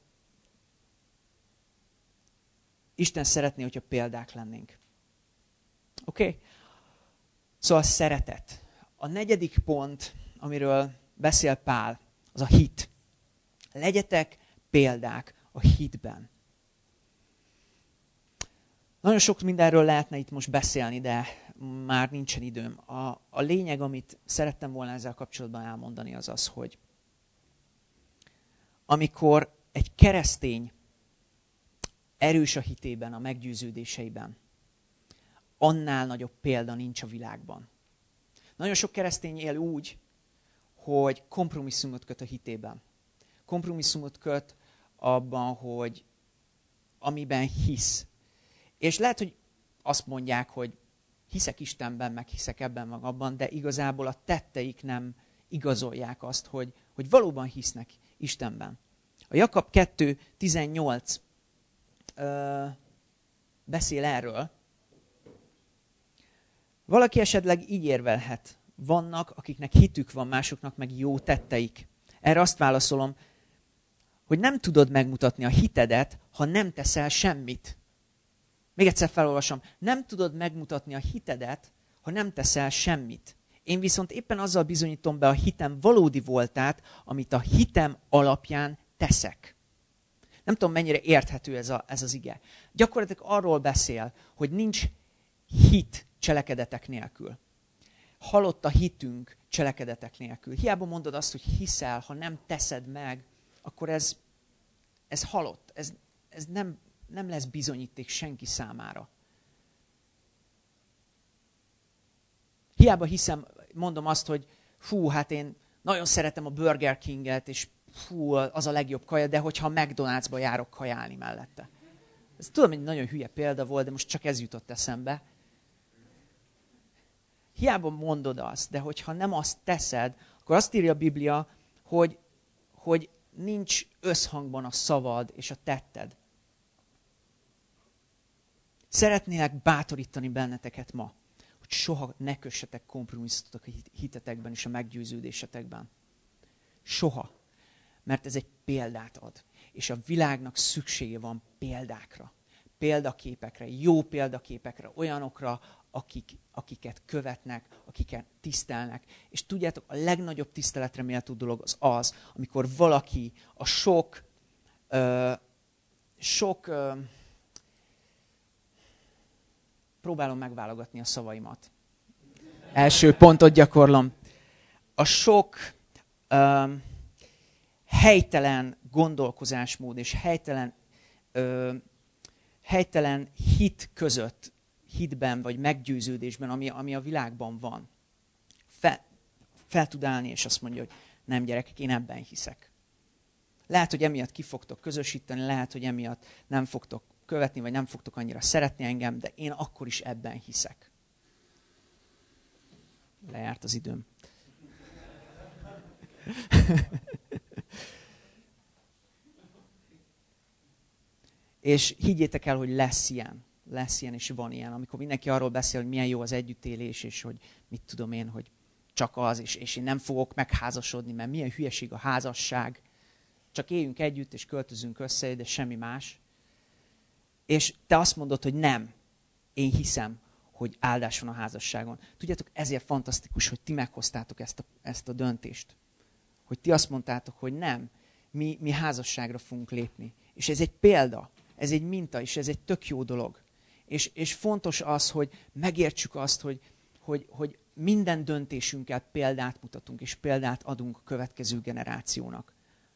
Isten szeretné, hogyha példák lennénk. Oké? Okay? Szóval szeretet. A negyedik pont, amiről beszél Pál, az a hit. Legyetek példák a hitben. Nagyon sok mindenről lehetne itt most beszélni, de már nincsen időm. A, a lényeg, amit szerettem volna ezzel kapcsolatban elmondani, az az, hogy amikor egy keresztény erős a hitében, a meggyőződéseiben, annál nagyobb példa nincs a világban. Nagyon sok keresztény él úgy, hogy kompromisszumot köt a hitében. Kompromisszumot köt abban, hogy amiben hisz. És lehet, hogy azt mondják, hogy hiszek Istenben, meg hiszek ebben, meg abban, de igazából a tetteik nem igazolják azt, hogy, hogy valóban hisznek Istenben. A Jakab kettő tizennyolc ö, beszél erről. Valaki esetleg így érvelhet. Vannak, akiknek hitük van, másoknak meg jó tetteik. Erre azt válaszolom, hogy nem tudod megmutatni a hitedet, ha nem teszel semmit. Még egyszer felolvasom. Nem tudod megmutatni a hitedet, ha nem teszel semmit. Én viszont éppen azzal bizonyítom be a hitem valódi voltát, amit a hitem alapján teszek. Nem tudom, mennyire érthető ez, a, ez az ige. Gyakorlatilag arról beszél, hogy nincs hit cselekedetek nélkül. Halott a hitünk cselekedetek nélkül. Hiába mondod azt, hogy hiszel, ha nem teszed meg, akkor ez, ez halott. Ez, ez nem, nem lesz bizonyíték senki számára. Hiába hiszem, mondom azt, hogy fú, hát én nagyon szeretem a Burger Kinget, és fú, az a legjobb kaja, de hogyha a McDonald'sba járok kajálni mellette. Ez tudom, hogy nagyon hülye példa volt, de most csak ez jutott eszembe. Hiába mondod azt, de hogyha nem azt teszed, akkor azt írja a Biblia, hogy, hogy nincs összhangban a szavad és a tetted. Szeretnélek bátorítani benneteket ma, hogy soha ne kössetek kompromisszumot a hitetekben és a meggyőződésetekben. Soha. Mert ez egy példát ad. És a világnak szüksége van példákra. Példaképekre, jó példaképekre, olyanokra, akik, akiket követnek, akiket tisztelnek. És tudjátok, a legnagyobb tiszteletre méltó dolog az az, amikor valaki a sok, ö, sok, ö, próbálom megválogatni a szavaimat. Első pontot gyakorlom. A sok ö, helytelen gondolkozásmód és helytelen, ö, helytelen hit között, hitben vagy meggyőződésben, ami, ami a világban van. Fel, fel tud állni, és azt mondja, hogy nem gyerekek, én ebben hiszek. Lehet, hogy emiatt ki fogtok közösíteni, lehet, hogy emiatt nem fogtok követni, vagy nem fogtok annyira szeretni engem, de én akkor is ebben hiszek. Lejárt az időm. És higgyétek el, hogy lesz ilyen. Lesz ilyen, és van ilyen. Amikor mindenki arról beszél, hogy milyen jó az együttélés, és hogy mit tudom én, hogy csak az, és, és én nem fogok megházasodni, mert milyen hülyeség a házasság. Csak éljünk együtt, és költözünk össze, de semmi más. És te azt mondod, hogy nem. Én hiszem, hogy áldás van a házasságon. Tudjátok, ezért fantasztikus, hogy ti meghoztátok ezt a, ezt a döntést. Hogy ti azt mondtátok, hogy nem. Mi, mi házasságra fogunk lépni. És ez egy példa. Ez egy minta, és ez egy tök jó dolog. És, és fontos az, hogy megértsük azt, hogy, hogy, hogy minden döntésünkkel példát mutatunk, és példát adunk a következő generációnak.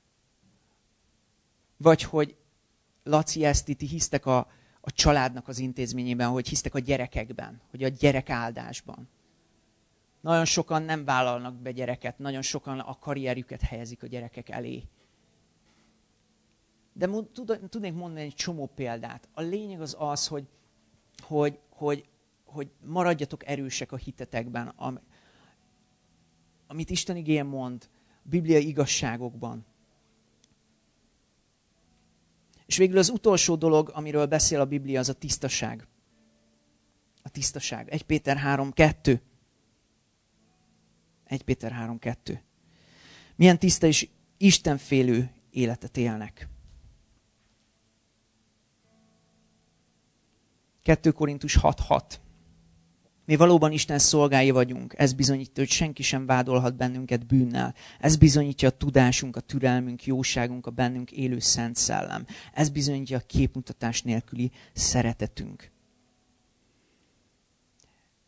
Vagy hogy Laci, ezt ti hisztek a, a családnak az intézményében, hogy hisztek a gyerekekben, hogy a gyerek áldásban. Nagyon sokan nem vállalnak be gyereket, nagyon sokan a karrierjüket helyezik a gyerekek elé. De tudnék mondani egy csomó példát. A lényeg az az, hogy, hogy, hogy, hogy maradjatok erősek a hitetekben, amit Isten igéje mond, a bibliai igazságokban. És végül az utolsó dolog, amiről beszél a Biblia, az a tisztaság. A tisztaság. egy Péter három kettő. egy Péter három kettő. Milyen tiszta és istenfélő életet élnek. kettő Korintus hat hat. Mi valóban Isten szolgái vagyunk. Ez bizonyítja, hogy senki sem vádolhat bennünket bűnnel. Ez bizonyítja a tudásunk, a türelmünk, jóságunk, a bennünk élő szent szellem. Ez bizonyítja a képmutatás nélküli szeretetünk.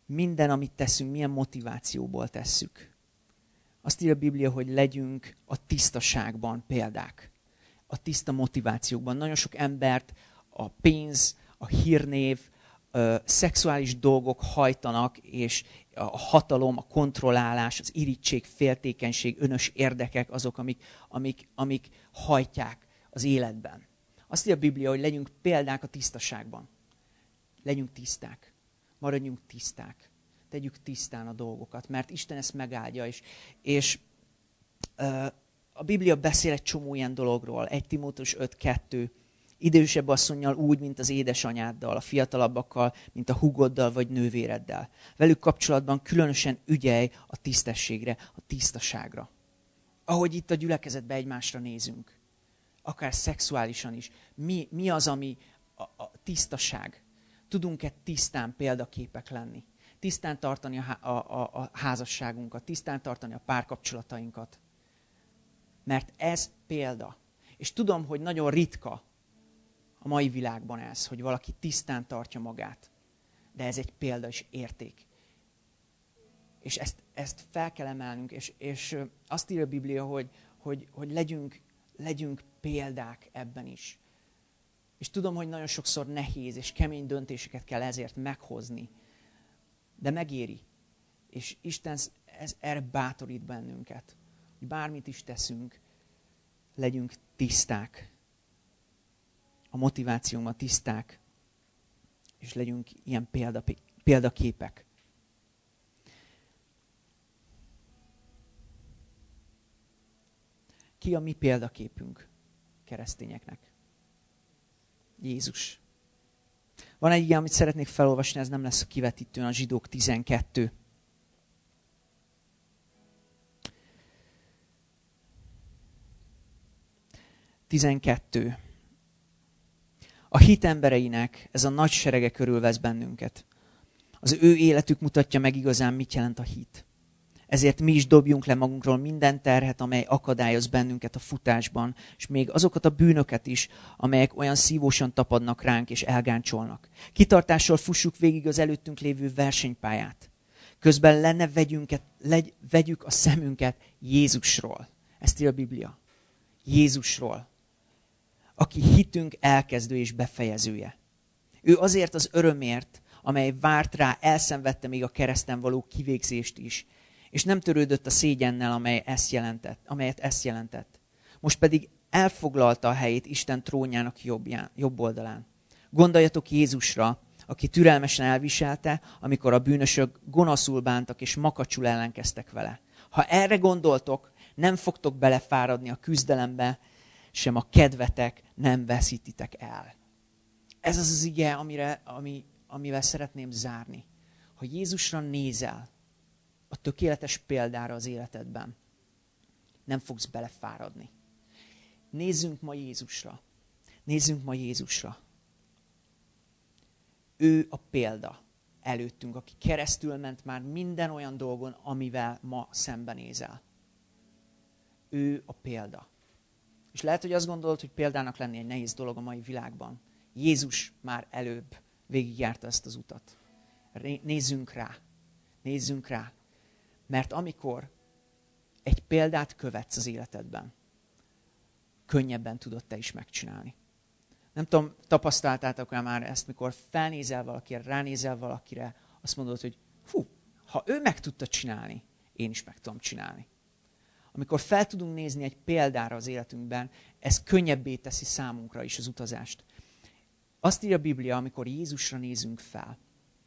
minden, amit teszünk, milyen motivációból tesszük. Azt írja a Biblia, hogy legyünk a tisztaságban példák. A tiszta motivációkban. Nagyon sok embert a pénz, a hírnév, a szexuális dolgok hajtanak, és a hatalom, a kontrollálás, az irigység, féltékenység, önös érdekek azok, amik, amik, amik hajtják az életben. Azt írja a Biblia, hogy legyünk példák a tisztaságban. Legyünk tiszták. Maradjunk tiszták. Tegyük tisztán a dolgokat, mert Isten ezt megáldja. És, és uh, a Biblia beszél egy csomó ilyen dologról. egy Timóteus öt kettő. Idősebb asszonnyal úgy, mint az édesanyáddal, a fiatalabbakkal, mint a húgoddal vagy nővéreddel. Velük kapcsolatban különösen ügyelj a tisztességre, a tisztaságra. Ahogy itt a gyülekezetben egymásra nézünk, akár szexuálisan is, mi, mi az, ami a, a tisztaság? Tudunk-e tisztán példaképek lenni? Tisztán tartani a, a, a, a házasságunkat, tisztán tartani a párkapcsolatainkat. Mert ez példa. És tudom, hogy nagyon ritka a mai világban ez, hogy valaki tisztán tartja magát. De ez egy példa és érték. És ezt, ezt fel kell emelnünk, és, és azt írja a Biblia, hogy, hogy, hogy legyünk, legyünk példák ebben is. És tudom, hogy nagyon sokszor nehéz és kemény döntéseket kell ezért meghozni. De megéri. És Isten ez, erre bátorít bennünket. Hogy bármit is teszünk, legyünk tiszták. A motivációnkban tiszták. És legyünk ilyen példa, példaképek. Ki a mi példaképünk keresztényeknek? Jézus. Van egy ilyen, amit szeretnék felolvasni, ez nem lesz a kivetítőn, a Zsidók tizenkettő. tizenkettő. A hit embereinek ez a nagy serege körülvesz bennünket. Az ő életük mutatja meg igazán, mit jelent a hit. Ezért mi is dobjunk le magunkról minden terhet, amely akadályoz bennünket a futásban, és még azokat a bűnöket is, amelyek olyan szívósan tapadnak ránk és elgáncsolnak. Kitartással fussuk végig az előttünk lévő versenypályát. Közben le ne vegyünket, legy, vegyük a szemünket Jézusról. Ezt írja a Biblia. Jézusról. Aki hitünk elkezdő és befejezője. Ő azért az örömért, amely várt rá, elszenvedte még a kereszten való kivégzést is, és nem törődött a szégyennel, amely ezt jelentett, amelyet ezt jelentett. Most pedig elfoglalta a helyét Isten trónjának jobbján, jobb oldalán. Gondoljatok Jézusra, aki türelmesen elviselte, amikor a bűnösök gonoszul bántak és makacsul ellenkeztek vele. Ha erre gondoltok, nem fogtok belefáradni a küzdelembe, sem a kedvetek nem veszítitek el. Ez az az ige, amire, ami, amivel szeretném zárni. Ha Jézusra nézel, a tökéletes példára az életedben, nem fogsz belefáradni. Nézzünk ma Jézusra. Nézzünk ma Jézusra. Ő a példa előttünk, aki keresztül ment már minden olyan dolgon, amivel ma szembenézel. Ő a példa. És lehet, hogy azt gondolod, hogy példának lenni egy nehéz dolog a mai világban. Jézus már előbb végigjárta ezt az utat. Nézzünk rá. Nézzünk rá. Mert amikor egy példát követsz az életedben, könnyebben tudod te is megcsinálni. Nem tudom, tapasztaltátok-e már ezt, mikor felnézel valakire, ránézel valakire, azt mondod, hogy hú, ha ő meg tudta csinálni, én is meg tudom csinálni. Amikor fel tudunk nézni egy példára az életünkben, ez könnyebbé teszi számunkra is az utazást. Azt írja a Biblia, amikor Jézusra nézünk fel,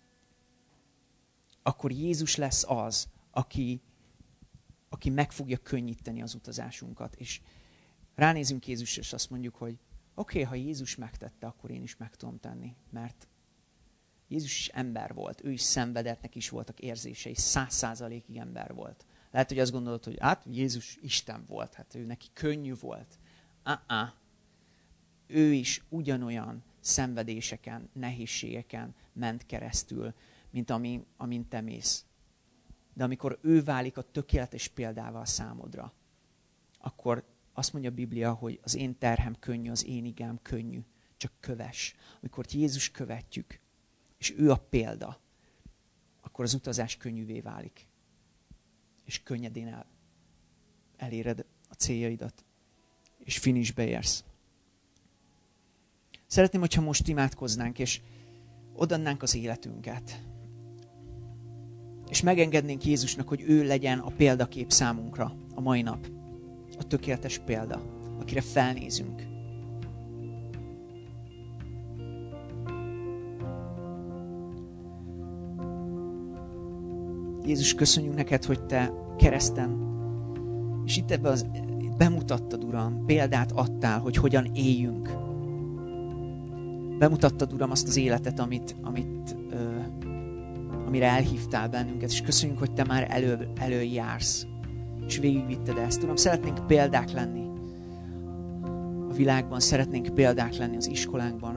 akkor Jézus lesz az, aki, aki meg fogja könnyíteni az utazásunkat. És ránézünk Jézusra, és azt mondjuk, hogy oké, okay, ha Jézus megtette, akkor én is meg tudom tenni. Mert Jézus is ember volt, ő is szenvedett, neki is voltak érzései, száz százalékig ember volt. Lehet, hogy azt gondolod, hogy hát Jézus Isten volt, hát ő neki könnyű volt. Uh-uh. Ő is ugyanolyan szenvedéseken, nehézségeken ment keresztül, mint ami, amint te mész. De amikor ő válik a tökéletes példával számodra, akkor azt mondja a Biblia, hogy az én terhem könnyű, az én igám könnyű, csak kövess. Amikor Jézus követjük, és ő a példa, akkor az utazás könnyűvé válik. És könnyedén el, eléred a céljaidat. És finishbe érsz. Szeretném, hogyha most imádkoznánk, és odadnánk az életünket. És megengednénk Jézusnak, hogy ő legyen a példakép számunkra a mai nap. A tökéletes példa, akire felnézünk. Jézus, köszönjük neked, hogy te kereszten, és itt ebben az, bemutattad, Uram, példát adtál, hogy hogyan éljünk. Bemutattad, Uram, azt az életet, amit, amit, ö, amire elhívtál bennünket, és köszönjük, hogy te már elő, előjársz, és végigvitted ezt. Uram, szeretnénk példák lenni a világban, szeretnénk példák lenni az iskolánkban.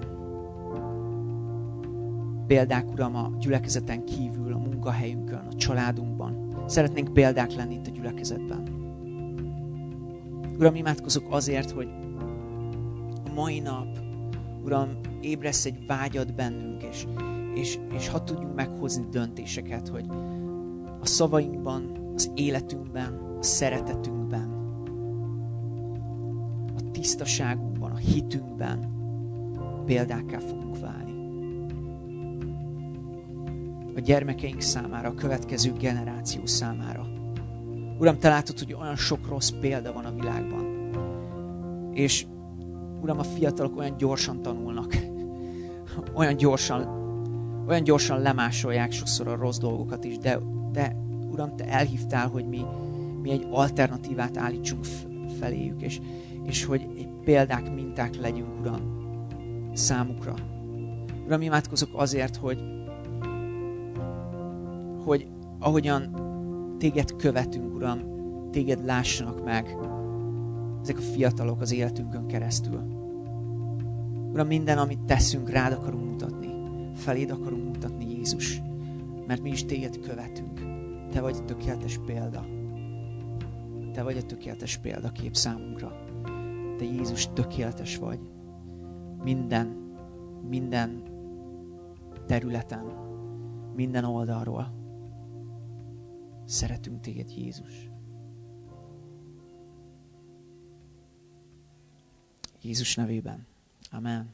Példák, Uram, a gyülekezeten kívül, a munkahelyünkön, a családunkban. Szeretnénk példák lenni itt a gyülekezetben. Uram, imádkozok azért, hogy a mai nap, Uram, ébresz egy vágyat bennünk, és, és, és ha tudjunk meghozni döntéseket, hogy a szavainkban, az életünkben, a szeretetünkben, a tisztaságunkban, a hitünkben példákká fogunk válni. A gyermekeink számára, a következő generáció számára. Uram, te látod, hogy olyan sok rossz példa van a világban. És Uram, a fiatalok olyan gyorsan tanulnak. Olyan gyorsan, olyan gyorsan lemásolják sokszor a rossz dolgokat is. De, de Uram, te elhívtál, hogy mi, mi egy alternatívát állítsunk feléjük. És, és hogy egy példák, minták legyünk, Uram, számukra. Uram, imádkozok azért, hogy hogy ahogyan téged követünk, Uram, téged lássanak meg ezek a fiatalok az életünkön keresztül. Uram, minden, amit teszünk, rád akarunk mutatni. Feléd akarunk mutatni, Jézus. Mert mi is téged követünk. Te vagy a tökéletes példa. Te vagy a tökéletes példakép számunkra. Te, Jézus, tökéletes vagy. Minden, minden területen, minden oldalról. Szeretünk téged, Jézus. Jézus nevében. Amen.